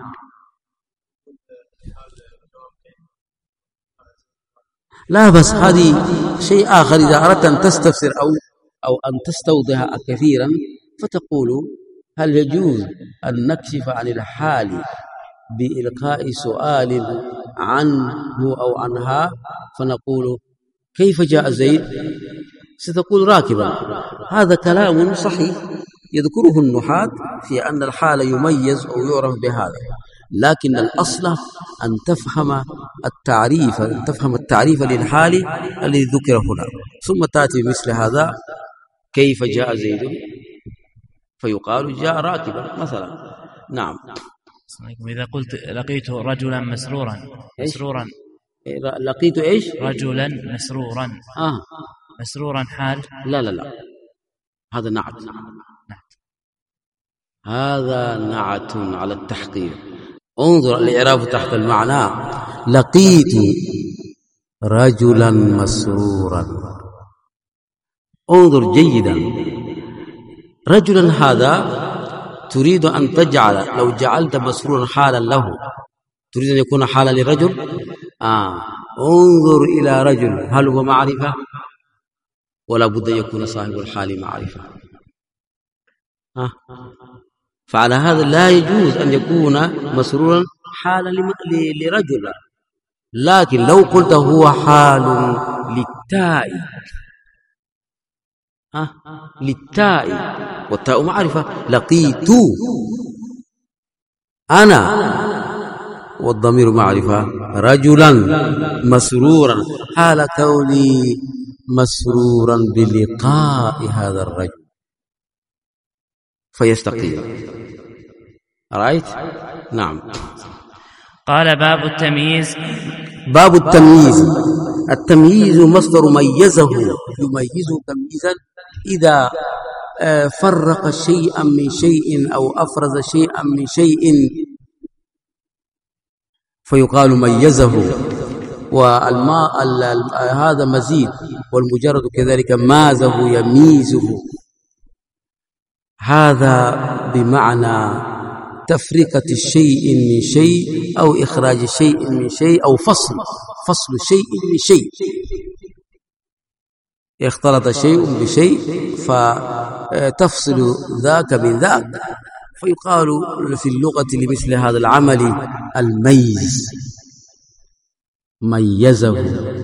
لا بس هذه شيء آخر. إذا أردت أن تستفسر أو أو أن تستوضح كثيرا فتقول هل يجوز أن نكشف عن الحال بإلقاء سؤال عنه أو عنها، فنقول كيف جاء زيد، ستقول راكبا. هذا كلام صحيح يذكره النحاة في أن الحال يميز أو يعرف بهذا، لكن الأصل أن تفهم التعريف أن تفهم التعريف للحال الذي ذكر هنا، ثم تأتي مثل هذا كيف جاء زيد فيقال جاء راكبا مثلا. نعم. إذا قلت لقيت رجلا مسرورا مسرورا لقيت إيش؟ رجلا مسرورا آه. مسرورا حال؟ لا لا لا، هذا نعت. هذا نعت على التحقيق. انظر الإعراب تحت المعنى، لقيت رجلا مسرورا. انظر جيدا، رجلا هذا تريد أن تجعل، لو جعلت مسرورا حالا له تريد أن يكون حالا لرجل. آه. انظر إلى رجل، هل هو معرفة؟ ولا بد أن يكون صاحب الحال معرفة. آه. فعلى هذا لا يجوز أن يكون مسرورا حالا لرجل، لكن لو قلت هو حال للتاء أه؟ للتاء، والتاء معرفة، لقيت أنا والضمير معرفة، رجلا مسرورا حال كوني مسرورا بلقاء هذا الرجل فيستقيم. رأيت؟ نعم. قال باب التمييز. باب التمييز. التمييز مصدر ميزه، يميزه تمييزا إذا فرق شيئا من شيء أو أفرز شيئا من شيء فيقال ميزه. والماء هذا مزيد، والمجرد كذلك مازه يميزه. هذا بمعنى تفرقة الشيء من شيء أو إخراج شيء من شيء أو فصل فصل شيء من شيء. اختلط شيء بشيء فتفصل ذاك من ذاك، فيقال في اللغة لمثل هذا العمل الميز، ميزه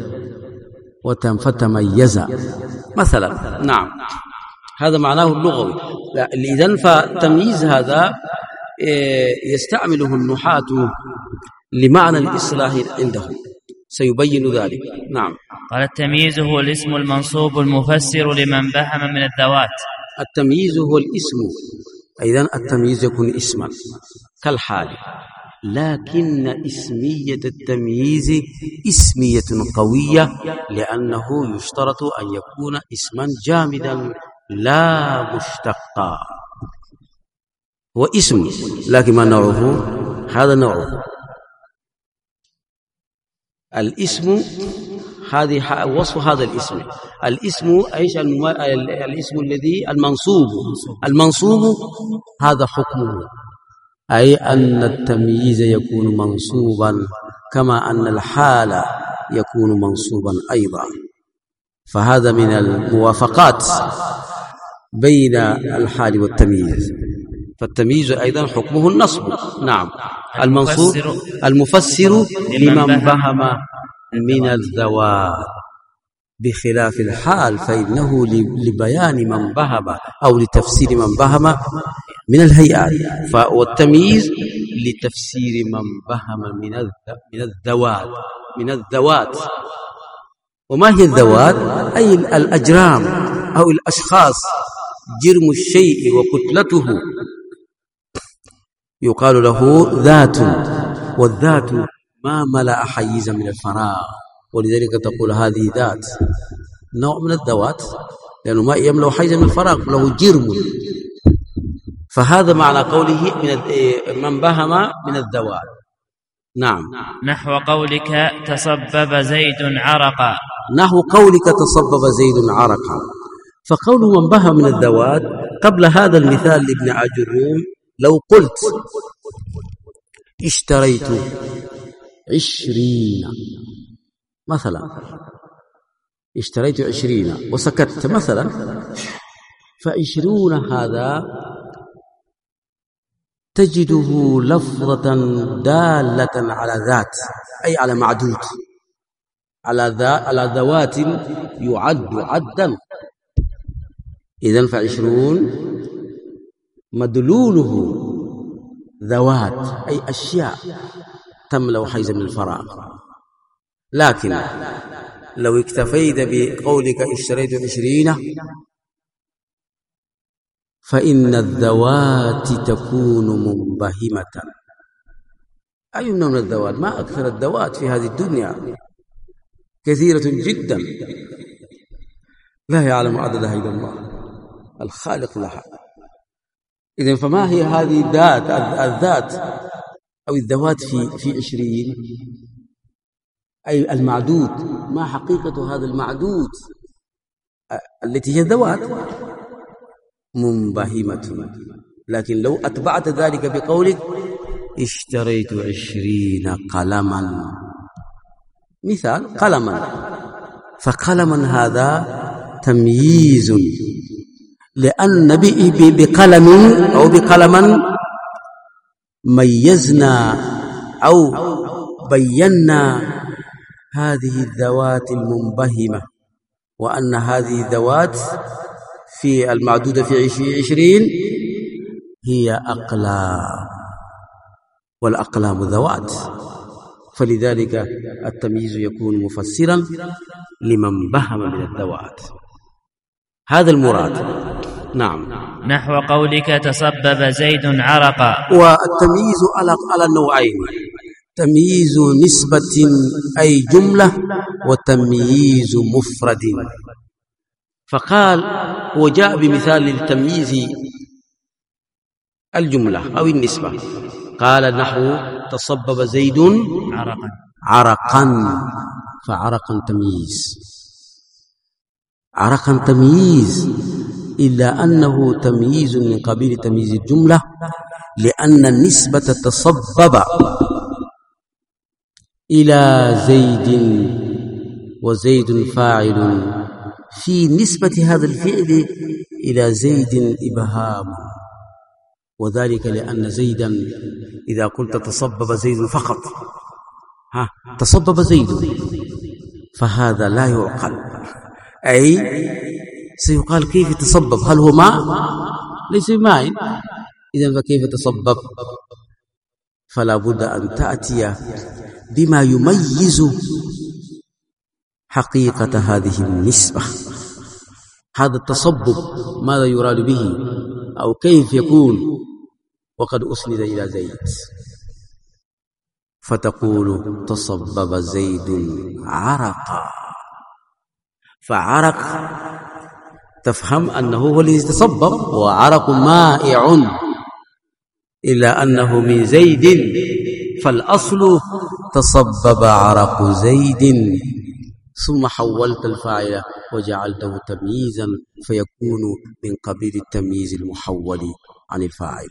فتميز مثلا. نعم، هذا معناه اللغوي. إذن فالتمييز هذا يستعمله النحاة لمعنى الإصلاح عندهم، سيبين ذلك. نعم. قال التمييز هو الاسم المنصوب المفسر لمن بهم من الذوات. التمييز هو الاسم، إذن التمييز يكون اسما كالحال، لكن اسمية التمييز اسمية قوية، لأنه يشترط أن يكون اسما جامدا لا مشتقا. هو اسم لكن ما نوعه؟ هذا نوعه الاسم. هذه وصف هذا الاسم. الاسم ايش؟ الاسم الذي المنصوب. المنصوب هذا حكمه، أي أن التمييز يكون منصوبا، كما أن الحال يكون منصوبا أيضا. فهذا من الموافقات بين الحال والتمييز. فالتمييز أيضا حكمه النصب. نعم. المنصوب المفسر لمن بهم من الذوات، بخلاف الحال فإنه لبيان من بهم أو لتفسير من بهم من الهيئات، والتمييز لتفسير من بهم من الذوات من الذوات. وما هي الذوات؟ أي الأجرام أو الأشخاص، جرم الشيء وكتلته يقال له ذات، والذات ما ملأ حيزا من الفراغ، ولذلك تقول هذه ذات، نوع من الذوات، لأنه ما يملأ حيزا من الفراغ، له جرم. فهذا معنى قوله من من بهم من الذوات. نعم. نحو قولك تصبب زيد عرقا. نحو قولك تصبب زيد عرقا. فقول من بهم من الذوات قبل هذا المثال لابن عجروم، لو قلت اشتريت عشرين مثلا، اشتريت عشرين وسكت مثلا، فعشرون هذا تجده لفظة دالة على ذات، أي على معدود، على على ذوات يعد عدا. إذن فعشرون مدلوله ذوات، أي أشياء تملأ حيزا من الفراغ. لكن لو اكتفيت بقولك اشتريت عشرين فإن الذوات تكون منبهمة. أي من الذوات؟ ما أكثر الذوات في هذه الدنيا، كثيرة جدا لا يعلم عددها إلا الله الخالق لها. إذن فما هي هذه الذات الذات أو الذوات في في عشرين؟ أي المعدود. ما حقيقة هذا المعدود التي هي الذوات؟ منبهمة. لكن لو أتبعت ذلك بقولك اشتريت عشرين قلما، مثال قلما، فقلما هذا تمييز، لأن بقلم أو بقلما ميزنا أو بينا هذه الذوات المنبهمة، وأن هذه الذوات في المعدودة في عشرين هي أقلام، والأقلام ذوات. فلذلك التمييز يكون مفسرا لمن بهم من الذوات. هذا المراد. نعم. نحو قولك تصبب زيد عرقا. والتمييز على النوعين، تمييز نسبة أي جملة، وتمييز مفرد. فقال وجاء بمثال للتمييز الجملة أو النسبة، قال نحو تصبب زيد عرقا عرقا، فعرقا تمييز، عرقا تمييز، إلا أنه تمييز من قبيل تمييز الجملة، لأن النسبة تصبب إلى زيد، وزيد فاعل، في نسبة هذا الفعل إلى زيد إبهام، وذلك لأن زيدا إذا قلت تصبب زيد فقط، ها تصبب زيد، فهذا لا يعقل. أي سيقال كيف تصبب؟ هل هو ماء؟ ليس ماء، إذن فكيف تصبب؟ فلا بد أن تأتي بما يميز حقيقة هذه النسبة. هذا التصبب ماذا يراد به، أو كيف يكون وقد أسند إلى زيد؟ فتقول تصبب زيد عرقا، فعرق تفهم أنه هو الذي تصبب، وعرق مائع، إلا أنه من زيد، فالأصل تصبب عرق زيد، ثم حولت الفاعل وجعلته تمييزا، فيكون من قبيل التمييز المحول عن الفاعل.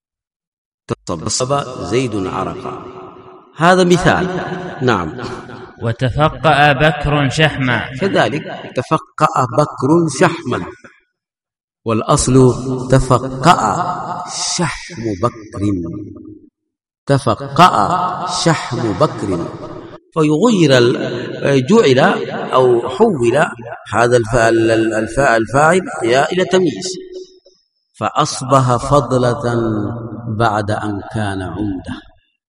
تصبب زيد عرقا، هذا مثال. نعم. وتفقأ بكر شحما، كذلك تفقأ بكر شحما، والأصل تفقأ شحم بكر، تفقأ شحم بكر، فيغير جعل أو حول هذا الفاعل إلى تمييز، فأصبح فضلة بعد أن كان عمدة،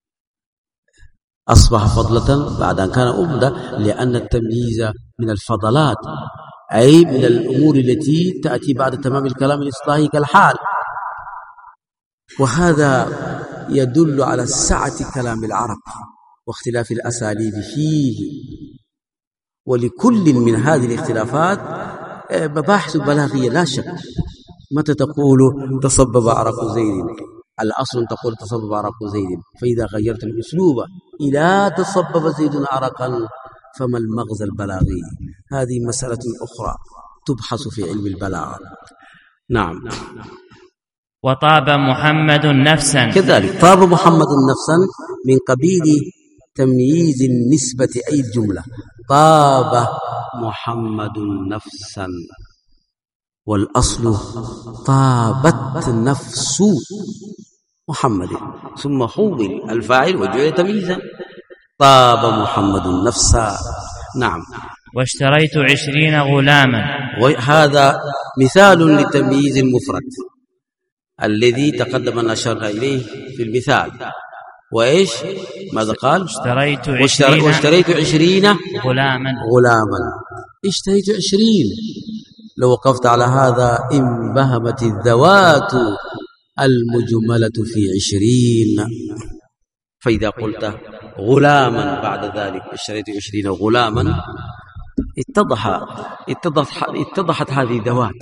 أصبح فضلة بعد أن كان عمدة، لأن التمييز من الفضلات، أي من الأمور التي تأتي بعد تمام الكلام الإصلاحي كالحال. وهذا يدل على سعة كلام العرب واختلاف الأساليب فيه، ولكل من هذه الاختلافات مباحث بلاغية لا شك. متى تقول تصبب عرق زيد، الأصل تقول تصبب عرق زيد، فإذا غيرت الأسلوب إلى تصبب زيد عرقا فما المغزى البلاغي؟ هذه مسألة أخرى تبحث في علم البلاغة. نعم. وطاب محمد نفسا، كذلك طاب محمد نفسا من قبيل تمييز النسبة أي الجملة، طاب محمد نفسا، والأصل طابت نفس محمد، ثم حول الفاعل وجعل تمييزا، طاب محمد نفسا. نعم. واشتريت عشرين غلاما، وهذا مثال لتمييز المفرد الذي تقدم أن أشرنا إليه في المثال. وإيش ماذا قال؟ اشتريت عشرين, واشتريت عشرين غلاما غلاما اشتريت عشرين. لو وقفت على هذا انبهمت الذوات المجملة في عشرين، فإذا قلت غلاما بعد ذلك اشتريت عشرين غلاما اتضح اتضح اتضحت هذه الذوات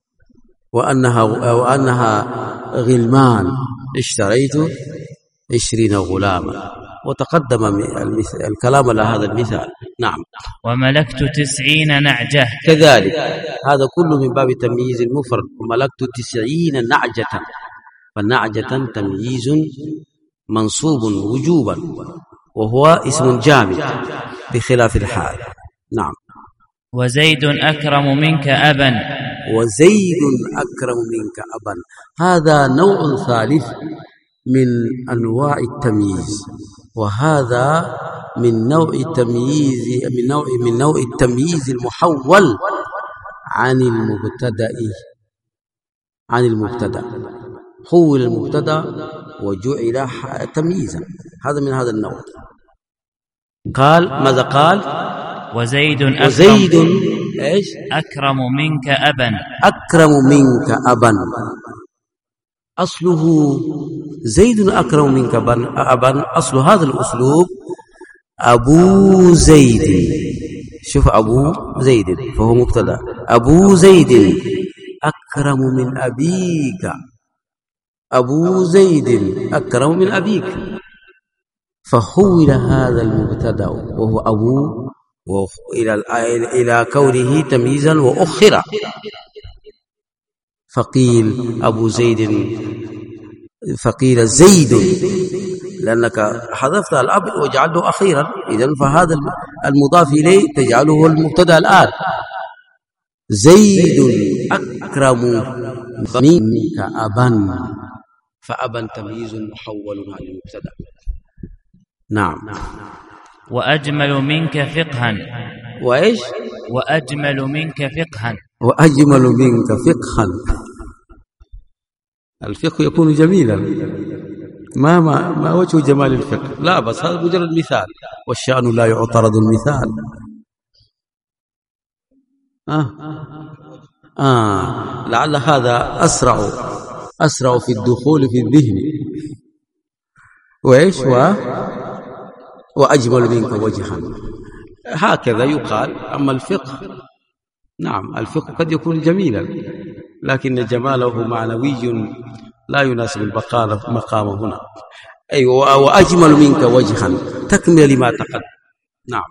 وأنها وأنها غلمان. اشتريت عشرين غلاما، وتقدم الكلام على هذا المثال. نعم. وملكت تسعين نعجة، كذلك هذا كله من باب تمييز المفرد. وملكت تسعين نعجة، فالنعجة تمييز منصوب وجوبا، وهو اسم جامد بخلاف الحال. نعم. وزيد أكرم منك أبا، وزيد أكرم منك أبا، هذا نوع ثالث من أنواع التمييز، وهذا من نوع التمييز من نوع من نوع التمييز المحول عن المبتدأ عن المبتدأ حول المبتدأ وجعل تمييزا، هذا من هذا النوع. قال ماذا قال؟ وزيد أكرم, وزيد إيش؟ أكرم منك أبا، أكرم منك أبا، أصله زيد أكرم منك أبا، أصل هذا الأسلوب أبو زيد. شوف أبو زيد فهو مبتدأ، أبو زيد أكرم من أبيك، أبو زيد أكرم من أبيك، فحول هذا المبتدأ وهو أبو إلى إلى كونه تمييزا وأخر، فقيل أبو زيد، فقيل زيد لأنك حذفت الأب وجعلته أخيرا، إذن فهذا المضاف إليه تجعله المبتدأ الآن. زيد أكرم منك أبا، فأبا تمييز محول عن المبتدأ. نعم. وأجمل منك فقها، وإيش؟ وأجمل منك فقها، وأجمل منك فقها. الفقه يكون جميلا، ما ما ما وجه جمال الفقه؟ لا، بس هذا مجرد مثال، والشأن لا يعترض المثال. آه. آه. لعل هذا أسرع أسرع في الدخول في الذهن. وإيش؟ و وأجمل منك وجها، هكذا يقال. أما الفقه، نعم الفقه قد يكون جميلا، لكن جماله معنوي لا يناسب البقاء مقام هنا. أيوة. وأجمل منك وجها تكمل لما تقدم. نعم.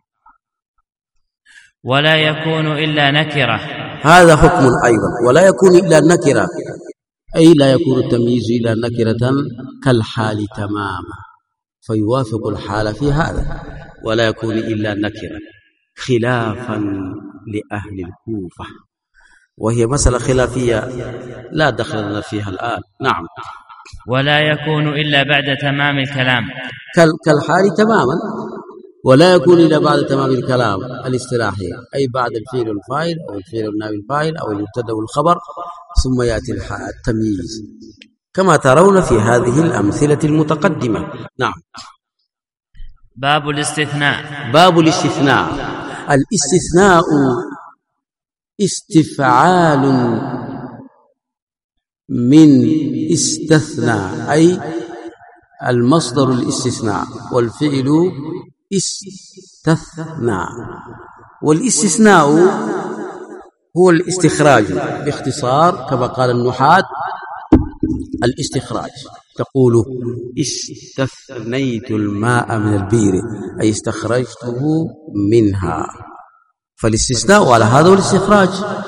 ولا يكون إلا نكرة، هذا حكم أيضا. ولا يكون إلا نكرة، أي لا يكون التمييز إلا نكرة كالحال تماما، فيوافق الحال في هذا. ولا يكون إلا نكرة، خلافا لأهل الكوفة، وهي مسألة خلافية لا دخل لنا فيها الآن. نعم. ولا يكون إلا بعد تمام الكلام كالحال تماما، ولا يكون إلا بعد تمام الكلام الاصطلاحي، أي بعد الفعل والفاعل أو الفعل والنائب الفاعل أو المبتدا والخبر، ثم يأتي التمييز كما ترون في هذه الأمثلة المتقدمة. نعم. باب الاستثناء. باب الاستثناء. الاستثناء استفعال من استثنى، أي المصدر الاستثناء، والفعل استثنى. والاستثناء هو الاستخراج باختصار، كما قال النحاة الاستخراج. تقول استثنيت الماء من البئر، أي استخرجته منها. فالاستثناء على هذا الاستخراج،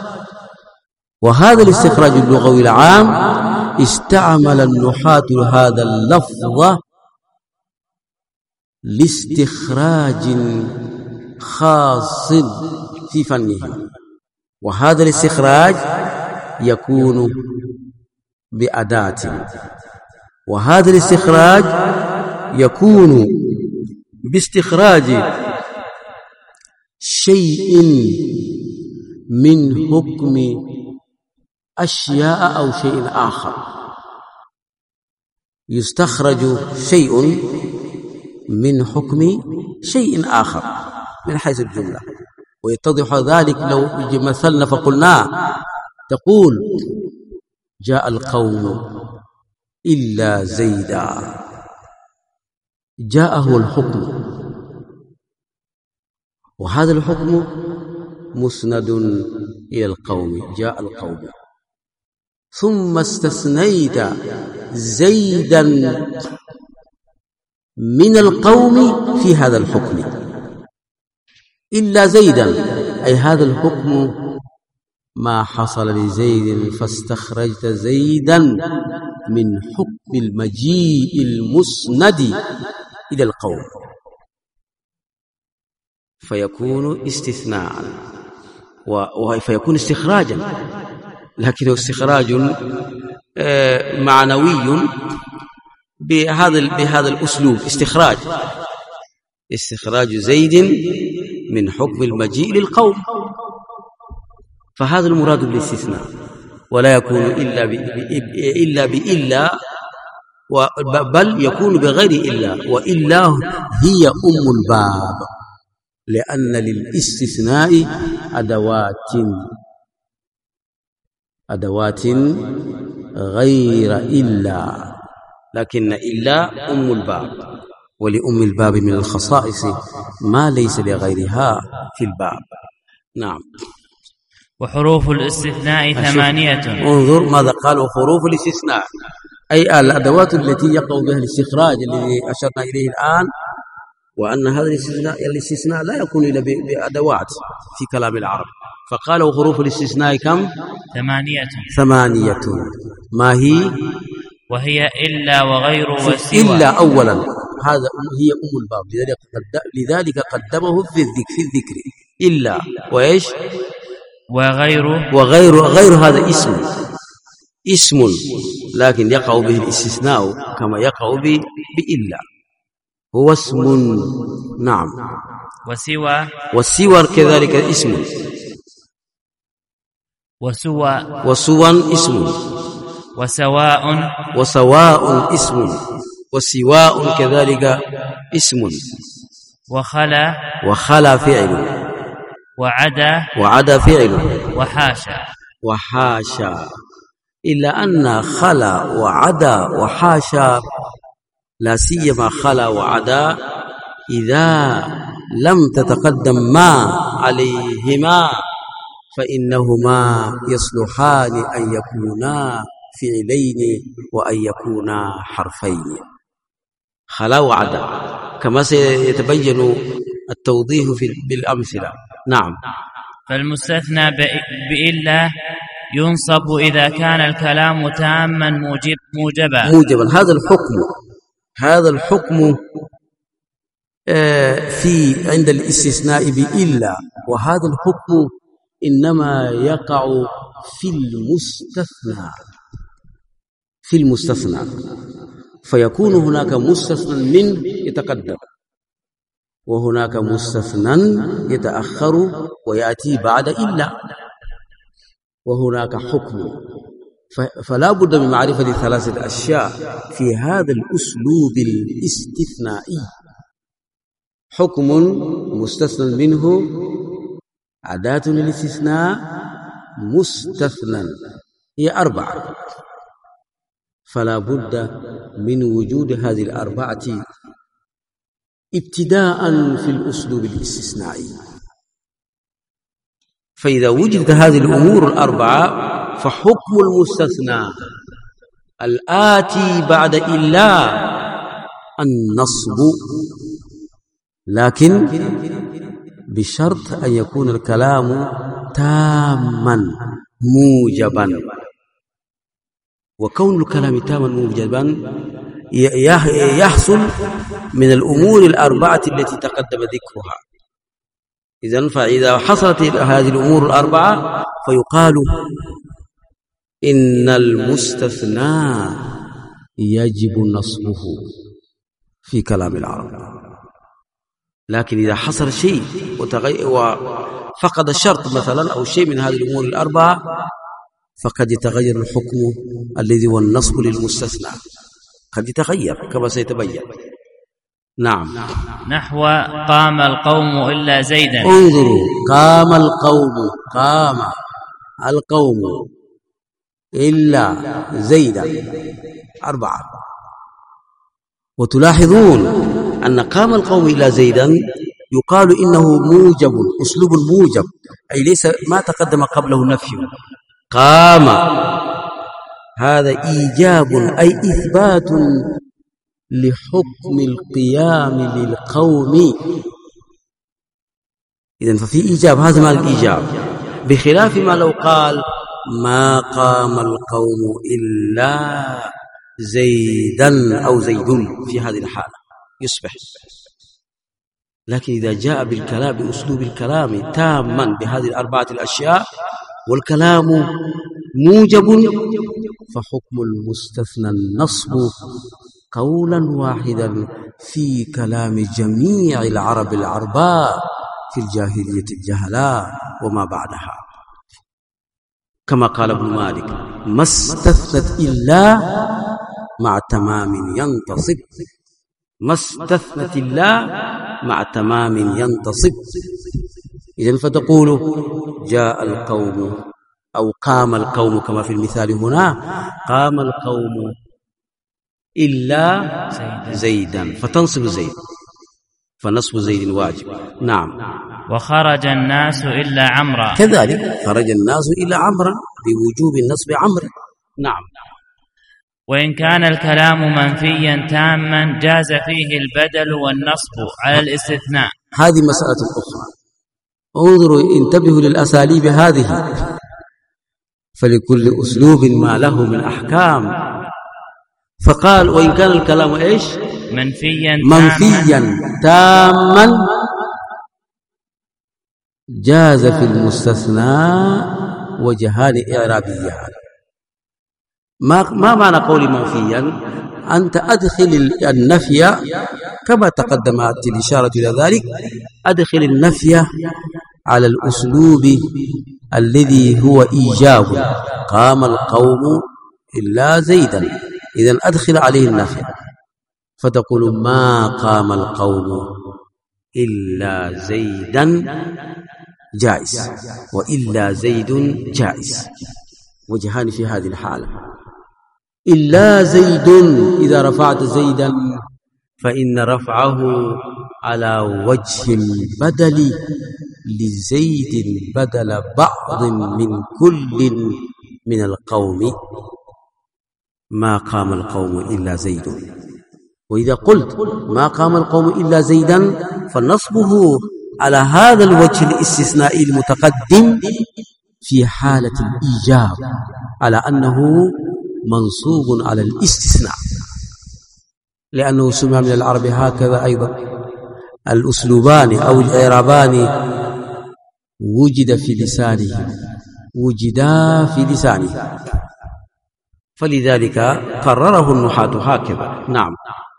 وهذا الاستخراج اللغوي العام استعمل النحاة هذا اللفظ لاستخراج خاص في فنه، وهذا الاستخراج يكون بأداة، وهذا الاستخراج يكون باستخراج شيء من حكم أشياء أو شيء آخر. يستخرج شيء من حكم شيء آخر من حيث الجملة، ويتضح ذلك لو مثلنا فقلنا، تقول جاء القوم إلا زيدا، جاءه الحكم، وهذا الحكم مسند إلى القوم، جاء القوم، ثم استثنيت زيدا من القوم في هذا الحكم، إلا زيدا، أي هذا الحكم ما حصل لزيد فاستخرجت زيدا من حكم المجيء المسند إلى القوم، فيكون استثناء وفيكون استخراجا، لكنه استخراج معنوي بهذا بهذا الأسلوب، استخراج استخراج زيد من حكم المجيء للقوم، فهذا المراد بالاستثناء، ولا يكون إلا إلا بإلا، بل يكون بغير إلا، وإلا هي أم الباب، لأن للاستثناء أدوات أدوات غير إلا، لكن إلا أم الباب، ولأم الباب من الخصائص ما ليس لغيرها في الباب. نعم. وحروف الاستثناء ثمانية. انظر ماذا قال: وحروف الاستثناء، أي الأدوات التي يقع بها الاستخراج الذي أشرنا إليه الآن، وأن هذا الاستثناء الاستثناء لا يكون إلا بأدوات في كلام العرب، فقال وحروف الاستثناء كم؟ ثمانية. ثمانية. ما هي؟ وهي إلا وغير وسوى. إلا أولا هذا هي أم الباب، لذلك لذلك قدمه في الذكر في الذكر إلا وإيش؟ وغير وغير غير هذا اسم اسم لكن يقع به الاستثناء كما يقع به بإلا، هو اسم. نعم. وسوى والسور كذلك اسم، وسوى وسوى اسم، وسواء وسواء اسم، وسواء كذلك اسم، وخلا وخلا فعل، وعدا وعدا فعل، وحاشا وحاشا، إلا أن خلا وعدا وحاشا لا سيما خلا وعدا إذا لم تتقدم ما عليهما فإنهما يصلحان أن يكونا فعلين وأن يكونا حرفين، خلا وعدا، كما سيتبين التوضيح في بالأمثلة. نعم. فالمستثنى بإلا ينصب إذا كان الكلام تاما موجب موجبا موجبا هذا الحكم هذا الحكم في عند الاستثناء بإلا، وهذا الحكم إنما يقع في المستثنى في المستثنى فيكون هناك مستثنى منه يتقدم، وهناك مستثنى يتأخر ويأتي بعد إلا، وهناك حكم. فلا بد من معرفة ثلاثة أشياء في هذا الأسلوب الاستثنائي: حكم مستثنى منه، أداة للاستثناء، مستثنى، هي أربعة. فلا بد من وجود هذه الأربعة ابتداء في الأسلوب الاستثنائي. فإذا وجدت هذه الأمور الأربعة فحكم المستثنى الآتي بعد إلا النصب، لكن بشرط أن يكون الكلام تاما موجبا. وكون الكلام تاما موجبا يحصل من الأمور الأربعة التي تقدم ذكرها. إذن فإذا حصلت هذه الأمور الأربعة فيقال إن المستثنى يجب نصبه في كلام العرب. لكن إذا حصل شيء وفقد الشرط مثلا أو شيء من هذه الأمور الأربعة فقد يتغير الحكم الذي هو النصب للمستثنى، قد يتغير كما سيتبين. نعم. نحو قام القوم إلا زيدا. انظروا، قام القوم، قام القوم إلا زيدا، أربعة. وتلاحظون أن قام القوم إلا زيدا يقال إنه موجب، أسلوب موجب، أي ليس ما تقدم قبله نفي. قام هذا إيجاب أي إثبات لحكم القيام للقوم. إذن ففي إيجاب، هذا ما الإيجاب، بخلاف ما لو قال ما قام القوم إلا زيدا أو زيد، في هذه الحالة يصبح. لكن إذا جاء بالكلام بأسلوب الكلام تاما بهذه الأربعة الأشياء والكلام موجب فحكم المستثنى النصب قولا واحدا في كلام جميع العرب العرباء في الجاهلية الجهلاء وما بعدها، كما قال ابن مالك: ما استثنت إلا مع تمام ينتصب. ما استثنت إلا مع تمام ينتصب. إذن فتقول جاء القوم أو قام القوم كما في المثال هنا، قام القوم إلا زيدا، فتنصب زيد، فنصب زيد واجب. نعم. وخرج الناس إلا عمرا، كذلك خرج الناس إلا عمرا بوجوب النصب عمرا. نعم. وإن كان الكلام منفيا تاما جاز فيه البدل والنصب على الاستثناء. هذه مسألة أخرى. انظروا، انتبهوا للأساليب هذه، فلكل أسلوب ما له من أحكام. فقال وإن كان الكلام إيش؟ منفيا منفيا تاما جاز في المستثنى وجهان إعرابيان. ما ما معنى قولي منفيا؟ أنت أدخل النفي كما تقدمت الإشارة إلى ذلك، أدخل النفي على الأسلوب الذي هو إيجاب. قام القوم إلا زيدا، إذن أدخل عليه النفي، فتقول ما قام القوم إلا زيدا جائز، وإلا زيد جائز، وجهان في هذه الحالة. إلا زيد إذا رفعت زيدا فإن رفعه على وجه البدل لزيد بدل بعض من كل من القوم. ما قام القوم إلا زيد. وإذا قلت ما قام القوم إلا زيدا فنصبه على هذا الوجه الاستثنائي المتقدم في حالة الإيجاب، على أنه منصوب على الاستثناء، لأنه سمع من العرب هكذا أيضا. الأسلوبان أو الإعرابان وجد في لسانه، وجدا في لسانه، فلذلك قرره النحاة هكذا. نعم.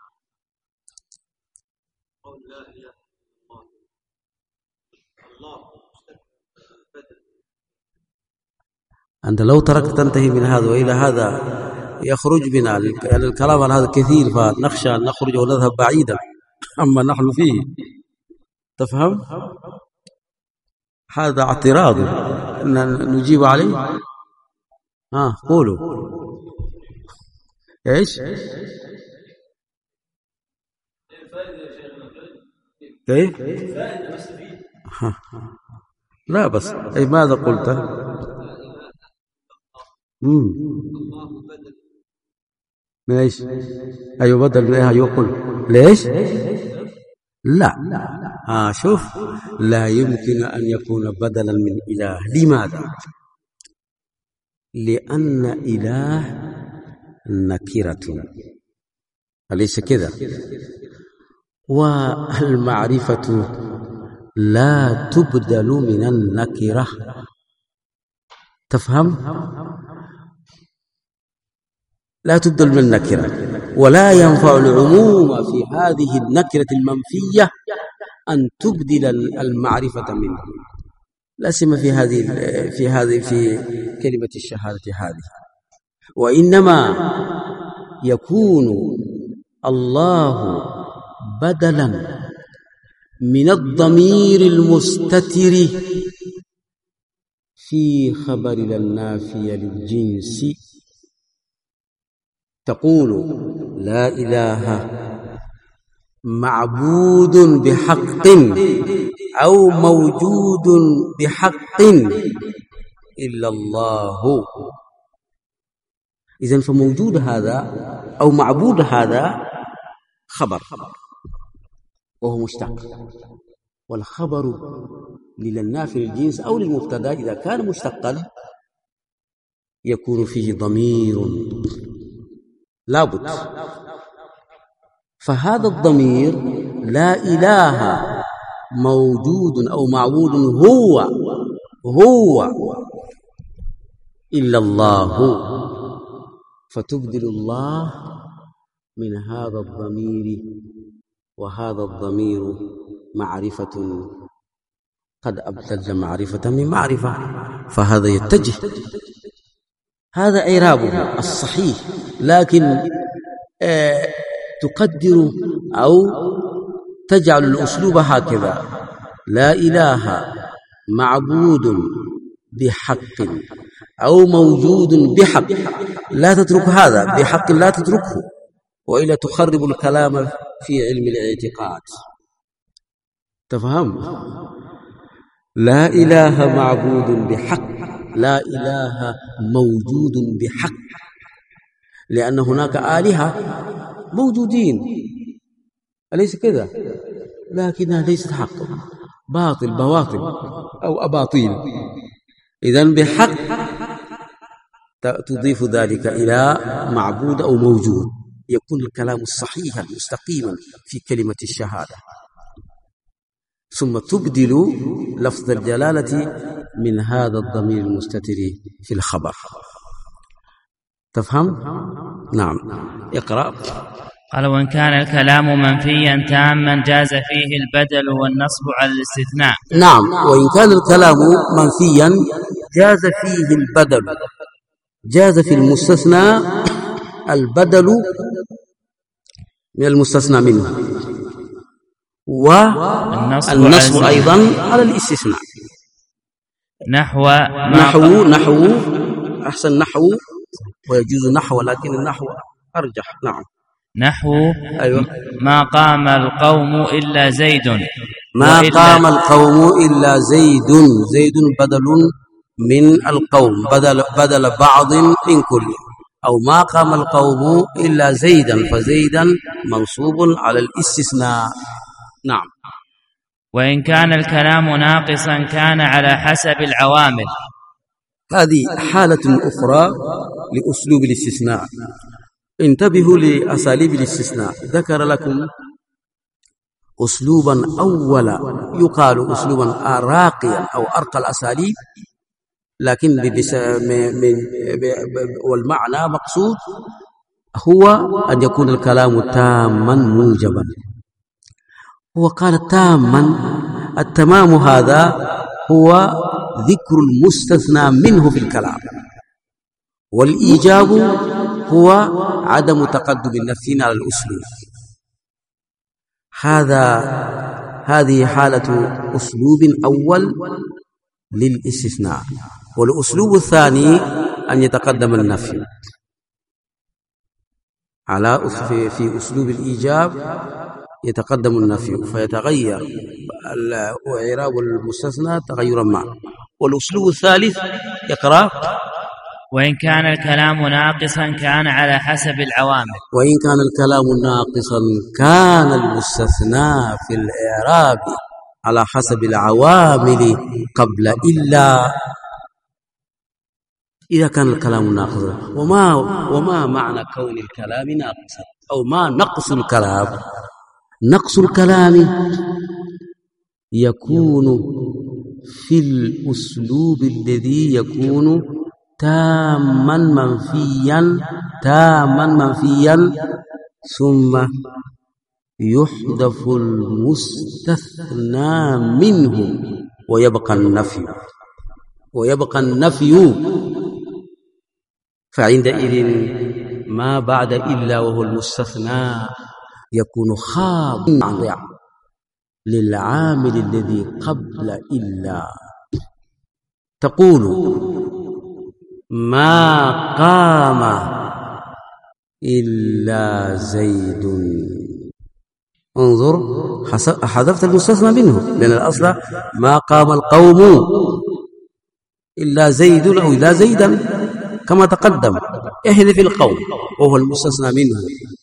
أنت لو تركت تنتهي من هذا وإلى هذا يخرج بنا الكلام عن هذا كثير، فنخشى أن نخرج ونذهب بعيدا أما نحن فيه. تفهم؟ هذا اعتراض نجيب عليه. ها آه قولوا ايش؟ كيف؟ لا بس أي ماذا قلت؟ امم من ايش؟ ايوه بدل من ايه؟ يقول ليش؟ لا آه شوف، لا يمكن أن يكون بدلا من إله. لماذا؟ لأن إله نكرة، أليس كذا؟ والمعرفة لا تبدل من النكرة. تفهم؟ لا تبدل من النكرة، ولا ينفع العموم في هذه النكرة المنفية أن تبدل المعرفة منه، لا سيما في هذه في هذه في كلمة الشهادة هذه. وإنما يكون الله بدلا من الضمير المستتر في خبر النافية للجنس. تقول لا إله معبود بحق أو موجود بحق إلا الله. إذن فموجود هذا أو معبود هذا خبر وهو مشتق، والخبر للنافي للجنس أو للمبتدا إذا كان مشتقا يكون فيه ضمير لابد. فهذا الضمير لا إله موجود أو معبود هو هو إلا الله، فتبدل الله من هذا الضمير، وهذا الضمير معرفة قد أبدل معرفة من معرفة، فهذا يتجه. هذا إعرابه الصحيح، لكن آه تقدر أو تجعل الأسلوب هكذا: لا إله معبود بحق أو موجود بحق. لا تترك هذا بحق، لا تتركه، وإلا تخرب الكلام في علم الاعتقاد. تفهم؟ لا إله معبود بحق، لا إله موجود بحق، لأن هناك آلهة موجودين، أليس كذا؟ لكنها ليست حق، باطل، بواطل أو أباطيل. إذن بحق تضيف ذلك إلى معبود أو موجود، يكون الكلام الصحيح المستقيما في كلمة الشهادة، ثم تبدل لفظ الجلالة من هذا الضمير المستتر في الخبر. تفهم؟ نعم. اقرأ. قال: وإن كان الكلام منفيا تاما جاز فيه البدل والنصب على الاستثناء. نعم، وإن كان الكلام منفيا جاز فيه البدل، جاز في المستثنى البدل من المستثنى منه، والنصب أيضا على الاستثناء. نحو نحو نحو أحسن نحو، ويجوز نحو، لكن النحو أرجح. نعم. نحو أيوة. ما قام القوم إلا زيد، ما قام القوم إلا زيد. زيد بدل من القوم، بدل, بدل بعض من كل، أو ما قام القوم إلا زيدا، فزيدا منصوب على الاستثناء. نعم. وإن كان الكلام ناقصا كان على حسب العوامل. هذه حالة أخرى لأسلوب الاستثناء. انتبهوا لأساليب الاستثناء. ذكر لكم أسلوبا أولا يقال أسلوبا راقيا أو أرقى الأساليب، لكن من والمعنى مقصود هو أن يكون الكلام تاما موجبا. هو قال تاما، التمام هذا هو ذكر المستثنى منه في الكلام، والإيجاب هو عدم تقدم النفي على الأسلوب. هذا هذه حالة أسلوب أول للاستثناء، والأسلوب الثاني أن يتقدم النفي على في, في أسلوب الإيجاب يتقدم النفي فيتغير إعراب المستثنى تغيرا ما. والأسلوب الثالث يقرأ: وإن كان الكلام ناقصا كان على حسب العوامل. وإن كان الكلام ناقصا كان المستثنى في الإعراب على حسب العوامل قبل إلا. إذا كان الكلام ناقصا، وما وما معنى كون الكلام ناقصا أو ما نقص الكلام؟ نقص الكلام يكون في الأسلوب الذي يكون تاما منفيا تاما منفيا ثم يحذف المستثنى منه ويبقى النفي ويبقى النفي فعندئذ ما بعد إلا وهو المستثنى يكون خاضعا للعامل الذي قبل إلا. تقول: ما قام إلا زيد. انظر، حذفت المستثنى منه، لأن الأصل ما قام القوم إلا زيد أو إلا زيدا كما تقدم. احذف القوم وهو المستثنى منه،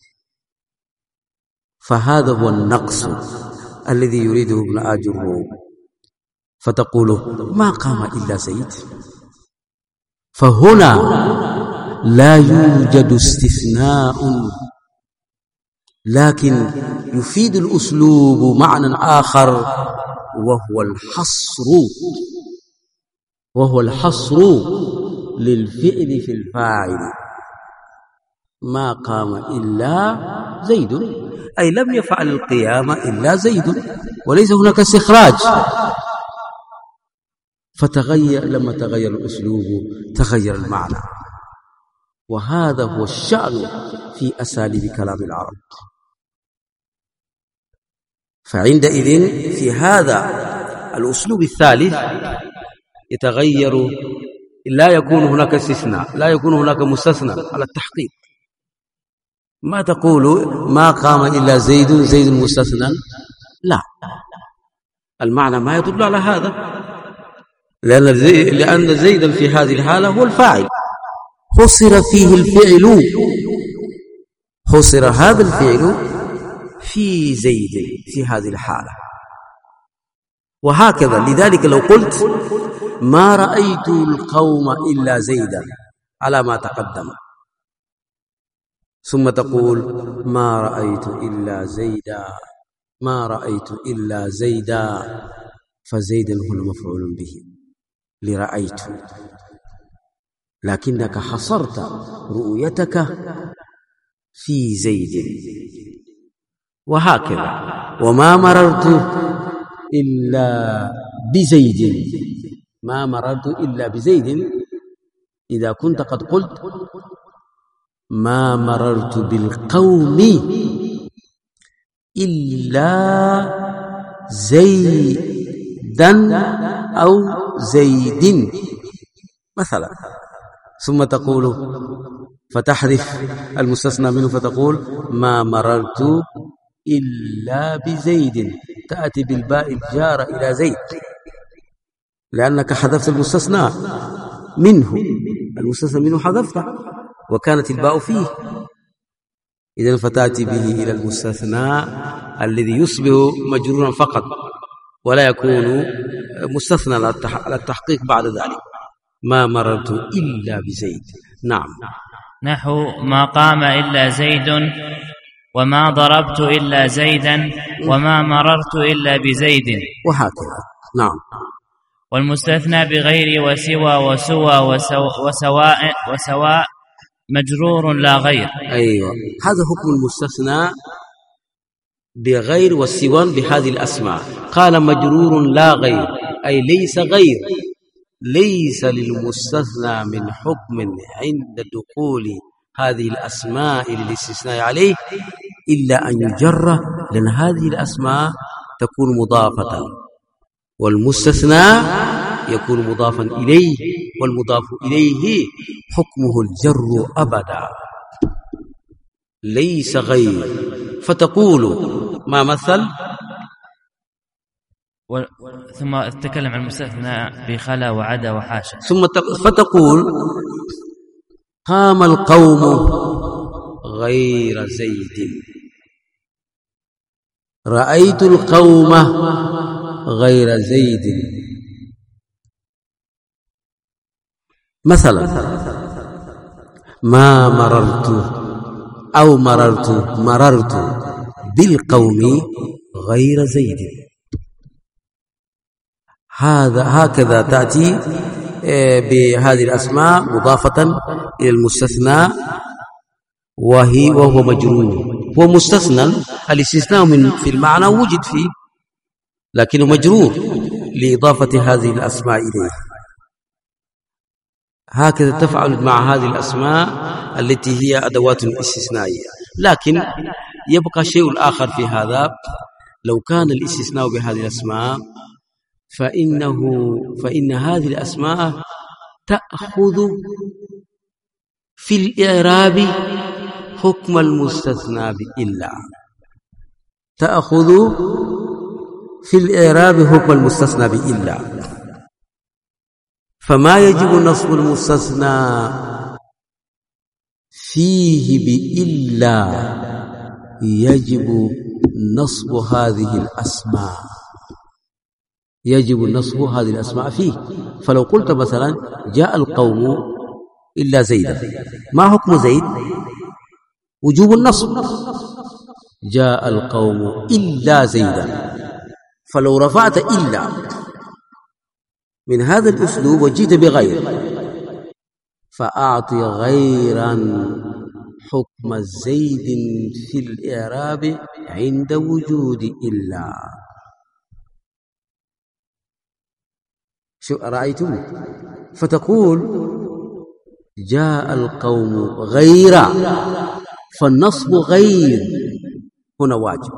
فهذا هو النقص الذي يريده ابن آجر الروم. فتقول: ما قام إلا زيد، فهنا لا يوجد استثناء، لكن يفيد الأسلوب معنى آخر وهو الحصر وهو الحصر للفعل في الفاعل. ما قام إلا زيد، أي لم يفعل القيام إلا زيد، وليس هناك استخراج. فتغير، لما تغير الأسلوب تغير المعنى، وهذا هو الشأن في أساليب كلام العرب. فعندئذ في هذا الأسلوب الثالث يتغير، لا يكون هناك استثناء، لا يكون هناك مستثنى على التحقيق. ما تقول ما قام إلا زيد زيد مستثنى، لا، المعنى ما يدل على هذا، لأن زي لأن زيدا في هذه الحالة هو الفاعل، حصر فيه الفعل، حصر هذا الفعل في زيد في هذه الحالة. وهكذا، لذلك لو قلت ما رأيت القوم إلا زيدا على ما تقدم، ثم تقول ما رأيت إلا زيدا، ما رأيت إلا زيدا، فزيدا هو المفعول به لرأيت، لكنك حصرت رؤيتك في زيد. وهكذا، وما مررت إلا بزيد، ما مررت إلا بزيد إذا كنت قد قلت ما مررت بالقوم إلا زيدا أو زيد مثلا، ثم تقول فتحذف المستثنى منه فتقول ما مررت إلا بزيد، تأتي بالباء الجارة إلى زيد لأنك حذفت المستثنى منه، المستثنى منه حذفته وكانت الباء فيه، إذن فتأتي به إلى المستثنى الذي يصبح مجرورا فقط ولا يكون مستثنى على التحقيق بعد ذلك. ما مررت إلا بزيد. نعم. نحو ما قام إلا زيد وما ضربت إلا زيدا وما مررت إلا بزيد، وهكذا. نعم. والمستثنى بغير وسوى وسوى وسواء وسواء مجرور لا غير. أيوة، هذا حكم المستثنى بغير والسوى بهذه الأسماء. قال مجرور لا غير، أي ليس غير، ليس للمستثنى من حكم عند دخول هذه الأسماء للاستثناء عليه إلا أن يجر، لأن هذه الأسماء تكون مضافة، والمستثنى يكون مضافا إليه، والمضاف إليه حكمه الجر أبدا، ليس غير. فتقول ما مثل و... ثم تتكلم عن المستثنى بخلا وعدا وحاشا. ثم فتقول قام القوم غير زيد، رأيت القوم غير زيد. مثلا ما مررت أو مررت مررت بالقوم غير زيد. هذا هكذا تأتي بهذه الأسماء مضافة إلى المستثنى، وهي وهو مجرور. هو مستثنى، الاستثناء من في المعنى وجد فيه، لكنه مجرور لإضافة هذه الأسماء إليه. هكذا تفعل مع هذه الأسماء التي هي أدوات استثنائية. لكن يبقى شيء آخر في هذا، لو كان الاستثناء بهذه الأسماء فإنه فإن هذه الأسماء تأخذ في الإعراب حكم المستثنى بإلا، تأخذ في الإعراب حكم المستثنى بإلا. فما يجب نصب المستثنى فيه بإلا يجب نصب هذه الأسماء، يجب نصب هذه الأسماء فيه. فلو قلت مثلا جاء القوم إلا زيدا، ما حكم زيد؟ وجوب النصب. جاء القوم إلا زيدا، فلو رفعت إلا من هذا الأسلوب وجيت بغير، فأعطي غيرا حكم زيد في الإعراب عند وجود إلا. شو رأيتم؟ فتقول جاء القوم غير، فالنصب غير هنا واجب،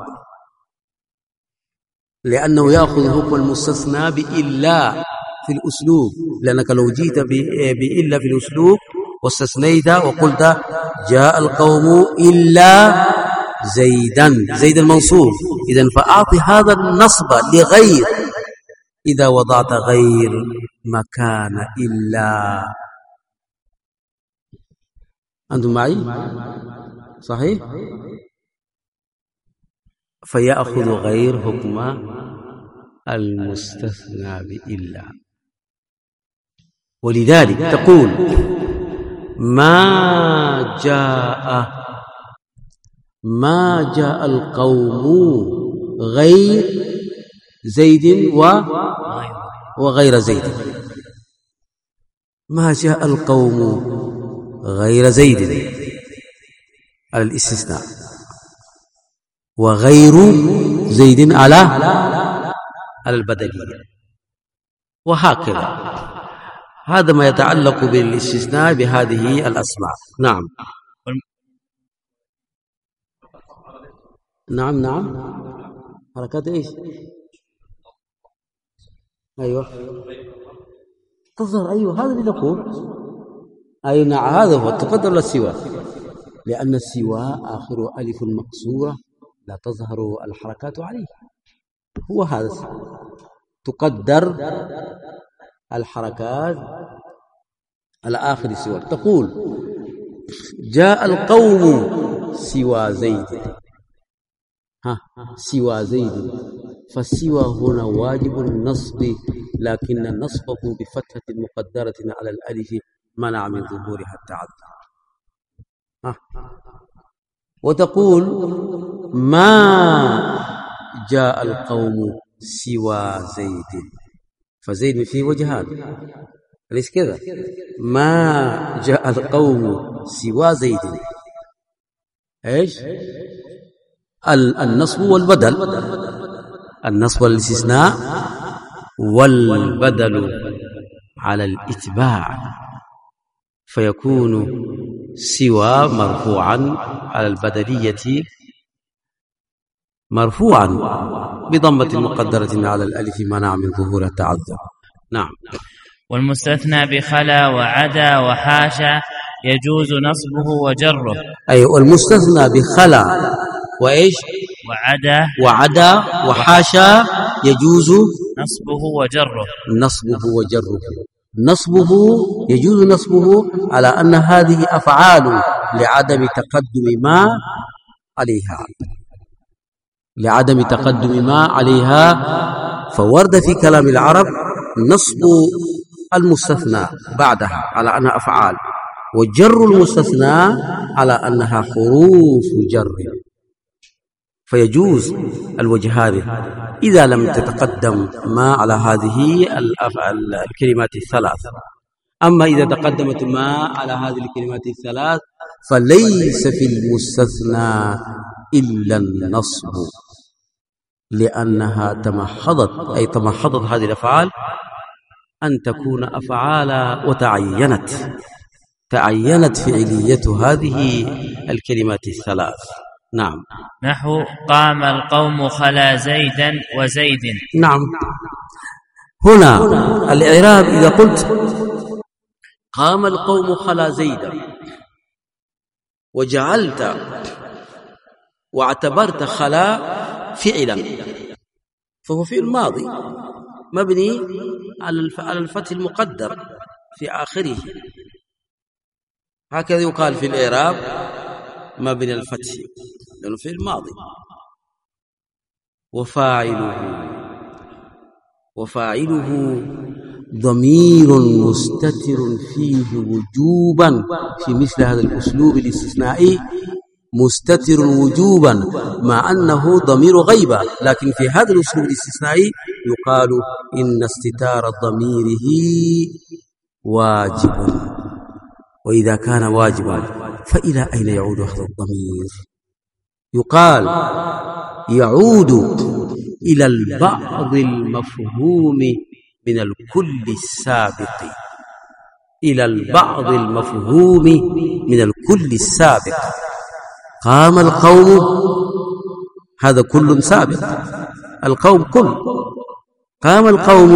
لأنه يأخذ حكم المستثنى بإلا في الأسلوب. لأنك لو جيت بإلا في الأسلوب واستثنيت وقلت جاء القوم إلا زيدا، زيد المنصوب، إذن فأعطي هذا النصب لغير إذا وضعت غير مكان إلا. أنتم معي؟ صحيح؟ فيأخذ غير حكم المستثنى بإلا. ولذلك تقول ما جاء ما جاء القوم غير زيد و وغير زيد، ما جاء القوم غير زيد على الاستثناء، وغير زيد على على البدلية، وهكذا. هذا ما يتعلق بالاستثناء بهذه الأسماء. نعم نعم نعم حركات ايش؟ ايوه تظهر، ايوه هذا اللي نقول. اي نعم هذا هو تقدر للسواء، لأن السواء آخر ألف مقصورة لا تظهر الحركات عليه، هو هذا تقدر الحركات على آخر السواء. تقول جاء القوم سوى زيد، ها سوى زيد، فالسوى هنا واجب النصب، لكن نصبه بفتحة مقدرة على الألف منع من ظهورها التعذر. ها وتقول ما جاء القوم سوى زيد، فزيد فيه وجهان، أليس كذا؟ ما جاء القوم سوى زيد، ايش؟ النصب والبدل، النصب والاستثناء والبدل على الاتباع، فيكون سوى مرفوعا على البدلية مرفوعا بضمة مقدرة على الألف منع من ظهور التعذر. نعم. والمستثنى بخلا وعدا وحاشا يجوز نصبه وجره. أي والمستثنى بخلا وإيش وعدا وعدا وحاشا يجوز نصبه وجره. نصبه وجره نصبه يجوز نصبه على أن هذه أفعال لعدم تقدم ما عليها، لعدم تقدم ما عليها، فورد في كلام العرب نصب المستثنى بعدها على أنها أفعال، وجر المستثنى على أنها حروف جر، فيجوز الوجهان إذا لم تتقدم ما على هذه الكلمات الثلاث. أما إذا تقدمت ما على هذه الكلمات الثلاث فليس في المستثنى إلا النصب، لأنها تمحضت، أي تمحضت هذه الأفعال أن تكون أفعال وتعينت تعينت فعلية هذه الكلمات الثلاث. نعم. نحو قام القوم خلا زيدا وزيد. نعم. هنا الإعراب إذا قلت قام القوم خلا زيدا وجعلت واعتبرت خلا فعلا فهو فعل ماضي مبني على الفتح المقدر في آخره، هكذا يقال في الإعراب مبني الفتح لأنه فعل ماضي. وفاعله وفاعله ضمير مستتر فيه وجوبا، في مثل هذا الأسلوب الاستثنائي مستتر وجوبا مع أنه ضمير غيبة، لكن في هذا الأسلوب الاستثنائي يقال إن استتار ضميره واجب، وإذا كان واجبا فإلى أين يعود أخذ الضمير؟ يقال يعود إلى البعض المفهوم من الكل السابق، إلى البعض المفهوم من الكل السابق. قام القوم هذا كل سابق، القوم كل، قام القوم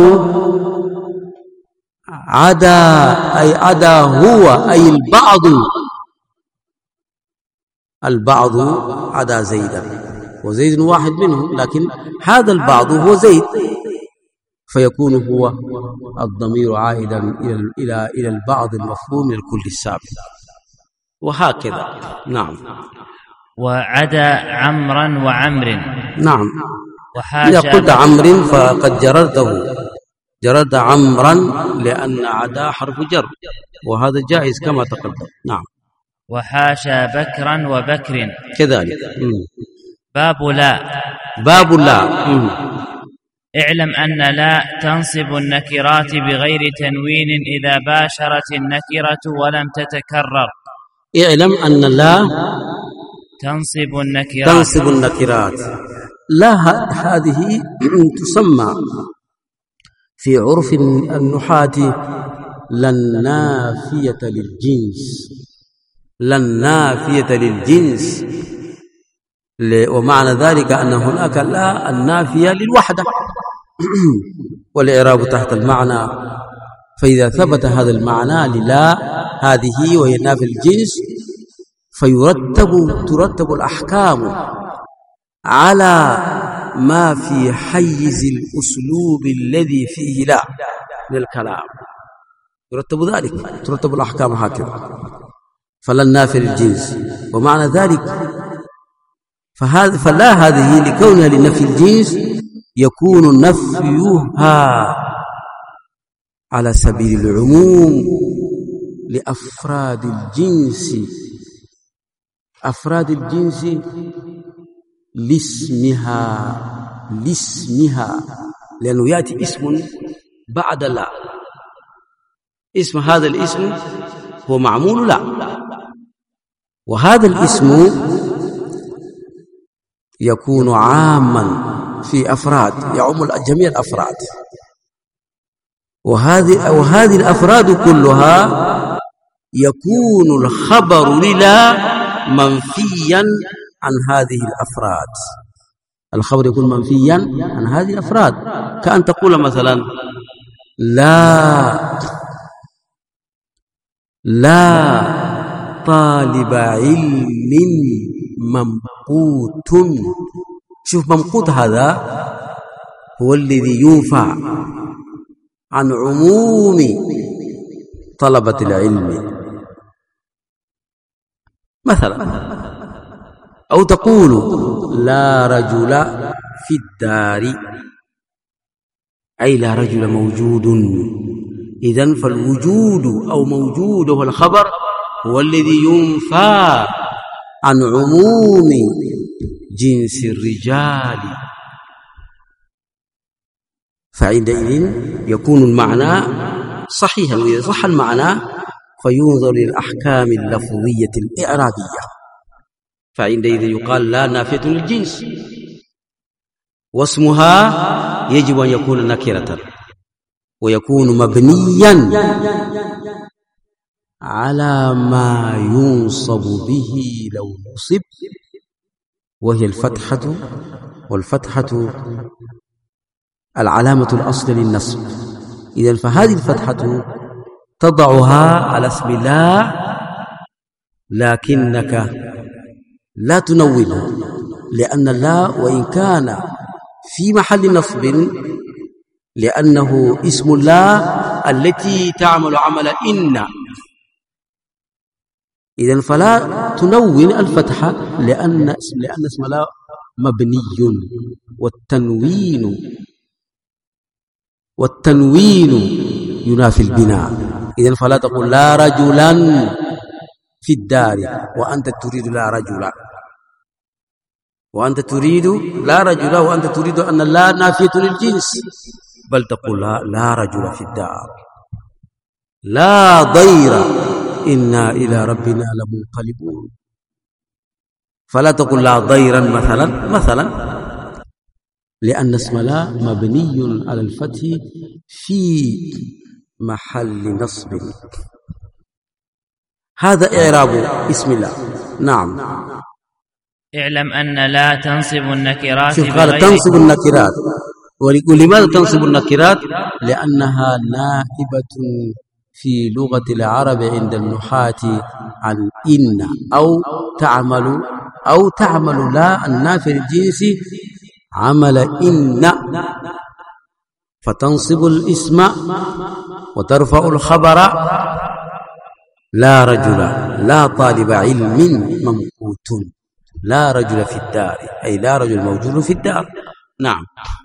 عدا أي عدا هو أي البعض، البعض عدا زيدا، وزيد واحد منهم، لكن هذا البعض هو زيد، فيكون هو الضمير عائدا إلى إلى إلى البعض المفهوم من الكل السابق، وهكذا. نعم. وعدا عمرا وعمر. نعم. إذا قلت عمر فقد جررته، جررت عمرا لأن عدا حرف جر، وهذا جائز كما تقدم. نعم. وحاشا بكرا وبكر كذلك. باب لا. باب لا. مم. اعلم أن لا تنصب النكرات بغير تنوين إذا باشرت النكرة ولم تتكرر. اعلم أن لا تنصب النكرات تنصب النكرات لا هذه تسمى في عرف النحاة للنافية للجنس، للنافية للجنس، ومعنى ذلك أن هناك لا النافية للوحدة والإعراب تحت المعنى، فإذا ثبت هذا المعنى للا هذه وهي نافية الجنس فيرتب ترتب الأحكام على ما في حيز الأسلوب الذي فيه لا من الكلام، يرتب ذلك، ترتب الأحكام هكذا، فلا النافية للجنس، ومعنى ذلك فهذا فلا هذه لكونها لنفي الجنس يكون نفيها على سبيل العموم لأفراد الجنس أفراد الجنس لاسمها لاسمها لأنه يأتي اسم بعد لا، اسم هذا الاسم هو معمول لا، وهذا الاسم يكون عاما في أفراد يعم جميع الأفراد، وهذه وهذه الأفراد كلها يكون الخبر للا منفيا عن هذه الأفراد. الخبر يكون منفيا عن هذه الأفراد، كأن تقول مثلا لا لا طالب علم ممقوت. شوف ممقوت هذا هو الذي ينفع عن عموم طلبة العلم مثلا. أو تقول لا رجل في الدار، أي لا رجل موجود. إذن فالوجود أو موجود هو الخبر هو الذي ينفى عن عموم جنس الرجال، فعندئذ يكون المعنى صحيحا. وإذا صح المعنى فينظر للأحكام اللفظية الإعرابية، فعندئذ يقال لا نافية للجنس، واسمها يجب أن يكون نكرة ويكون مبنيا على ما ينصب به لو نصب، وهي الفتحة، والفتحة العلامة الأصل للنصب. إذن فهذه الفتحة تضعها على اسم لا، لكنك لا تنونه، لأن لا وإن كان في محل نصب لأنه اسم الله التي تعمل عمل إن، إذن فلا تنون الفتحة لأن اسم لأن اسم الله مبني، والتنوين والتنوين ينافي البناء. إذن فلا تقول لا رجلا في الدار وأنت تريد لا رجلا، وأنت تريد لا رجلا وأنت تريد أن لا نافية للجنس، بل تقول لا, لا رجل في الدار، لا ضير إنا إلى ربنا لمنقلبون. فلا تقول لا ضيرا مثلا مثلا لأن اسم لا مبني على الفتح في محل نصب. هذا إعراب اسم الله. نعم. اعلم أن لا تنصب النكرات. شوف قال تنصب النكرات، ولماذا تنصب النكرات؟ لأنها نائبة في لغة العرب عند النحاة عن إن، أو تعمل أو تعمل لا النافي للجنس عمل إن، فتنصب الاسم وترفع الخبر لا رجل لا طالب علم ممقوت، لا رجل في الدار أي لا رجل موجود في الدار. نعم.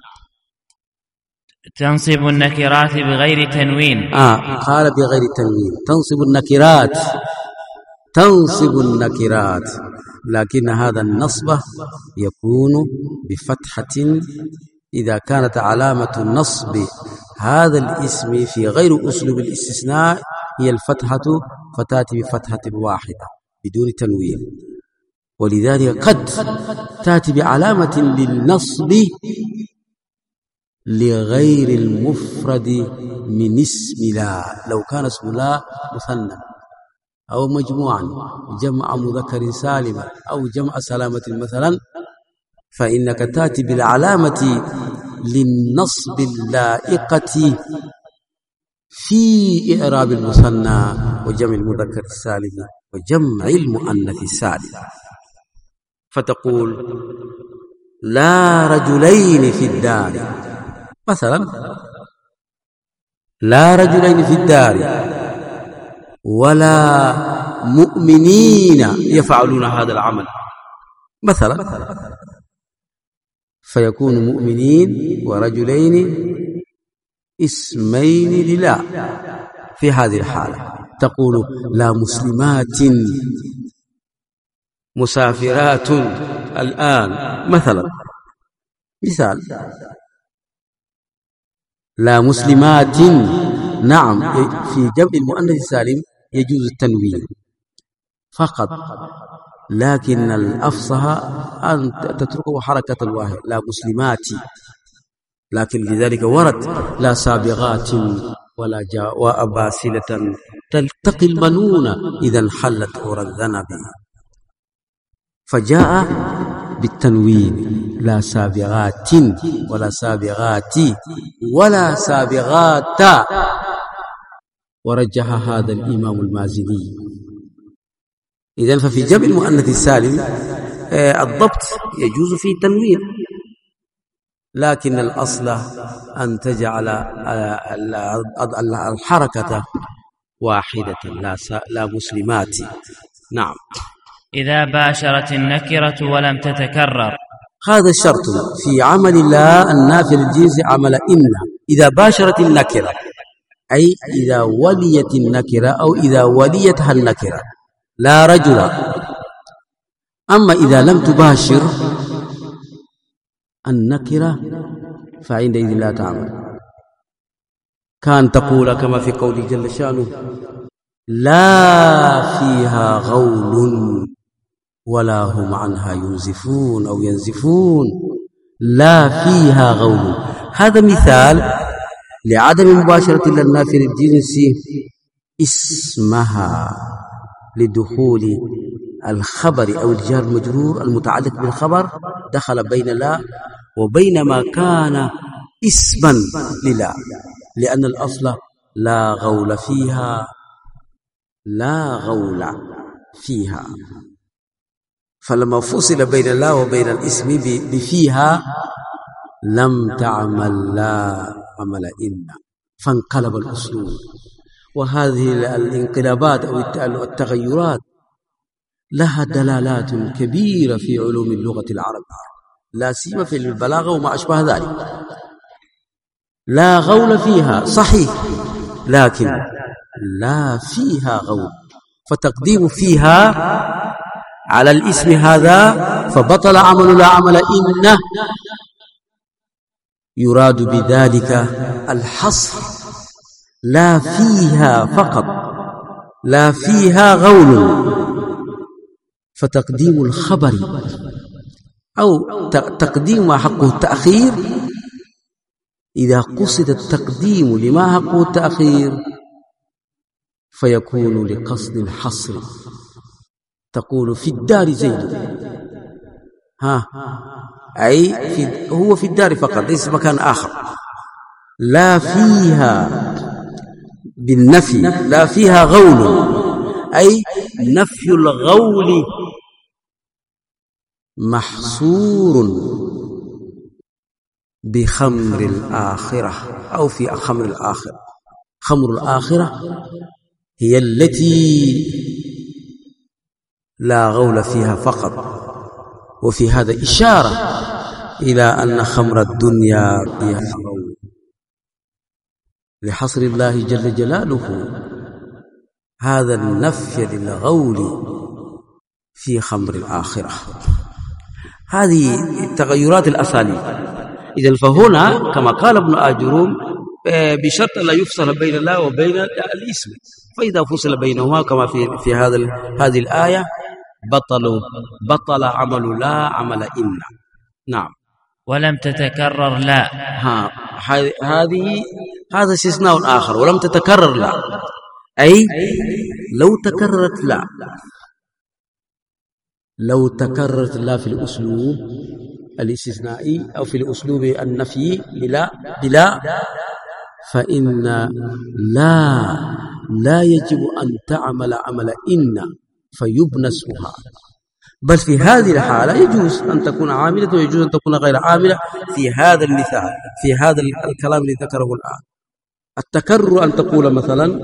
تنصب النكرات بغير تنوين. آه قال بغير تنوين. تنصب النكرات تنصب النكرات لكن هذا النصب يكون بفتحة إذا كانت علامة النصب هذا الاسم في غير أسلوب الاستثناء هي الفتحة، فتأتي بفتحة واحدة بدون تنوين. ولذلك قد تأتي بعلامة للنصب لغير المفرد من اسم لا، لو كان اسم لا مثنى أو مجموعا جمع مذكر سالما أو جمع سلامة مثلا، فإنك تأتي بالعلامة للنصب اللائقة في إعراب المثنى وجمع المذكر السالم وجمع المؤنث السالم، فتقول لا رجلين في الدار مثلا، لا رجلين في الدار ولا مؤمنين يفعلون هذا العمل مثلا، فيكون مؤمنين ورجلين اسمين لله. في هذه الحالة تقول لا مسلمات مسافرات الآن مثلا، مثال. لا مسلمات، نعم في جمع المؤنث السالم يجوز التنوين فقط، لكن الأفصح أن تتركه حركة واحدة، لا مسلمات. لكن لذلك ورد لا سابغات ولا جاء باسلة تلتقي المنون إذا انحلت عرى الذنب، فجاء بالتنوين لا سابغات ولا سابغات ولا سابغات، ورجح هذا الإمام المازني. إذن ففي جمع المؤنث السالم الضبط يجوز فيه التنوين، لكن الأصل أن تجعل الحركة واحدة، لا لا مسلمات. نعم. إذا باشرت النكرة ولم تتكرر، هذا الشرط في عمل الله النافي للجنس عمل إن. إذا باشرت النكرة أي إذا وليت النكرة أو إذا وليتها النكرة، لا رجل. أما إذا لم تباشر النكرة فعندئذ لا تعمل. كان تقول كما في قوله جل شانه لا فيها غول ولا هم عنها ينزفون أو ينزفون، لا فيها غول. هذا مثال لعدم مباشرة للنافي للجنس اسمها لدخول الخبر أو الجار المجرور المتعلق بالخبر، دخل بين لا وبين ما كان اسما للا، لأن الأصل لا غول فيها، لا غول فيها. فلما فصل بين لا وبين الاسم بفيها لم تعمل لا عمل إن، فانقلب الأسلوب. وهذه الانقلابات أو التغيرات لها دلالات كبيرة في علوم اللغة العربية، لا سيما في البلاغة وما أشبه ذلك. لا غول فيها صحيح، لكن لا فيها غول، فتقديم فيها على الاسم هذا فبطل عمل لا عمل إن. يراد بذلك الحصر، لا فيها فقط، لا فيها غول، فتقديم الخبر أو تقديم ما حقه التأخير. إذا قصد التقديم لما حقه التأخير فيكون لقصد الحصر. تقول في الدار زيد، ها أي في هو في الدار فقط، ليس مكان آخر. لا فيها بالنفي، لا فيها غول أي نفي الغول محصور بخمر الآخرة أو في خمر الآخرة. خمر الآخرة هي التي لا غول فيها فقط، وفي هذا إشارة إلى أن خمر الدنيا فيها غول لحصر الله جل جلاله هذا النفي للغول في خمر الآخرة. هذه التغيرات الأساليب. إذن فهنا كما قال ابن آجروم بشرط لا يفصل بين الله وبين الاسم، فإذا فصل بينهما كما في في هذا هذه الآية بطل بطل عمل لا عمل إن. نعم. ولم تتكرر لا، ها هذه هذا استثناء آخر. ولم تتكرر لا أي لو تكررت لا، لو تكررت لا في الأسلوب الاستثنائي أو في الأسلوب النفي بلا بلا فإن لا لا يجب أن تعمل عمل إن فيبنى اسمها، بل في هذه الحالة يجوز أن تكون عاملة ويجوز أن تكون غير عاملة. في هذا المثال في هذا الكلام الذي ذكره الآن التكرر أن تقول مثلا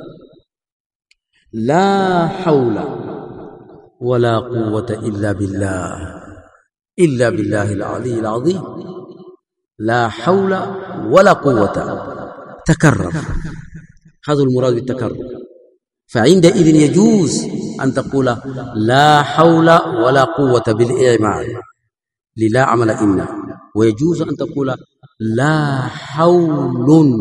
لا حول ولا قوة إلا بالله، إلا بالله العلي العظيم. لا حول ولا قوة تكرر، هذا المراد بالتكرر. فعندئذ يجوز أن تقول لا حول ولا قوة بالإعمال للا عمل إن، ويجوز أن تقول لا حول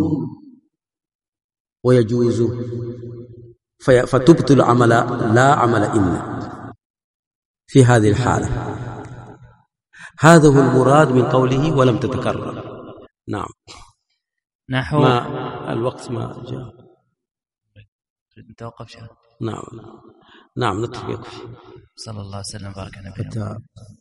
ويجوز فتبطل عمل لا عمل إن في هذه الحالة. هذا هو المراد من قوله ولم تتكرر. نعم. نحو ما الوقت ما جاء. نتوقف شهر. نعم نعم نتوقف. صلى الله وسلم وبارك على نبينا.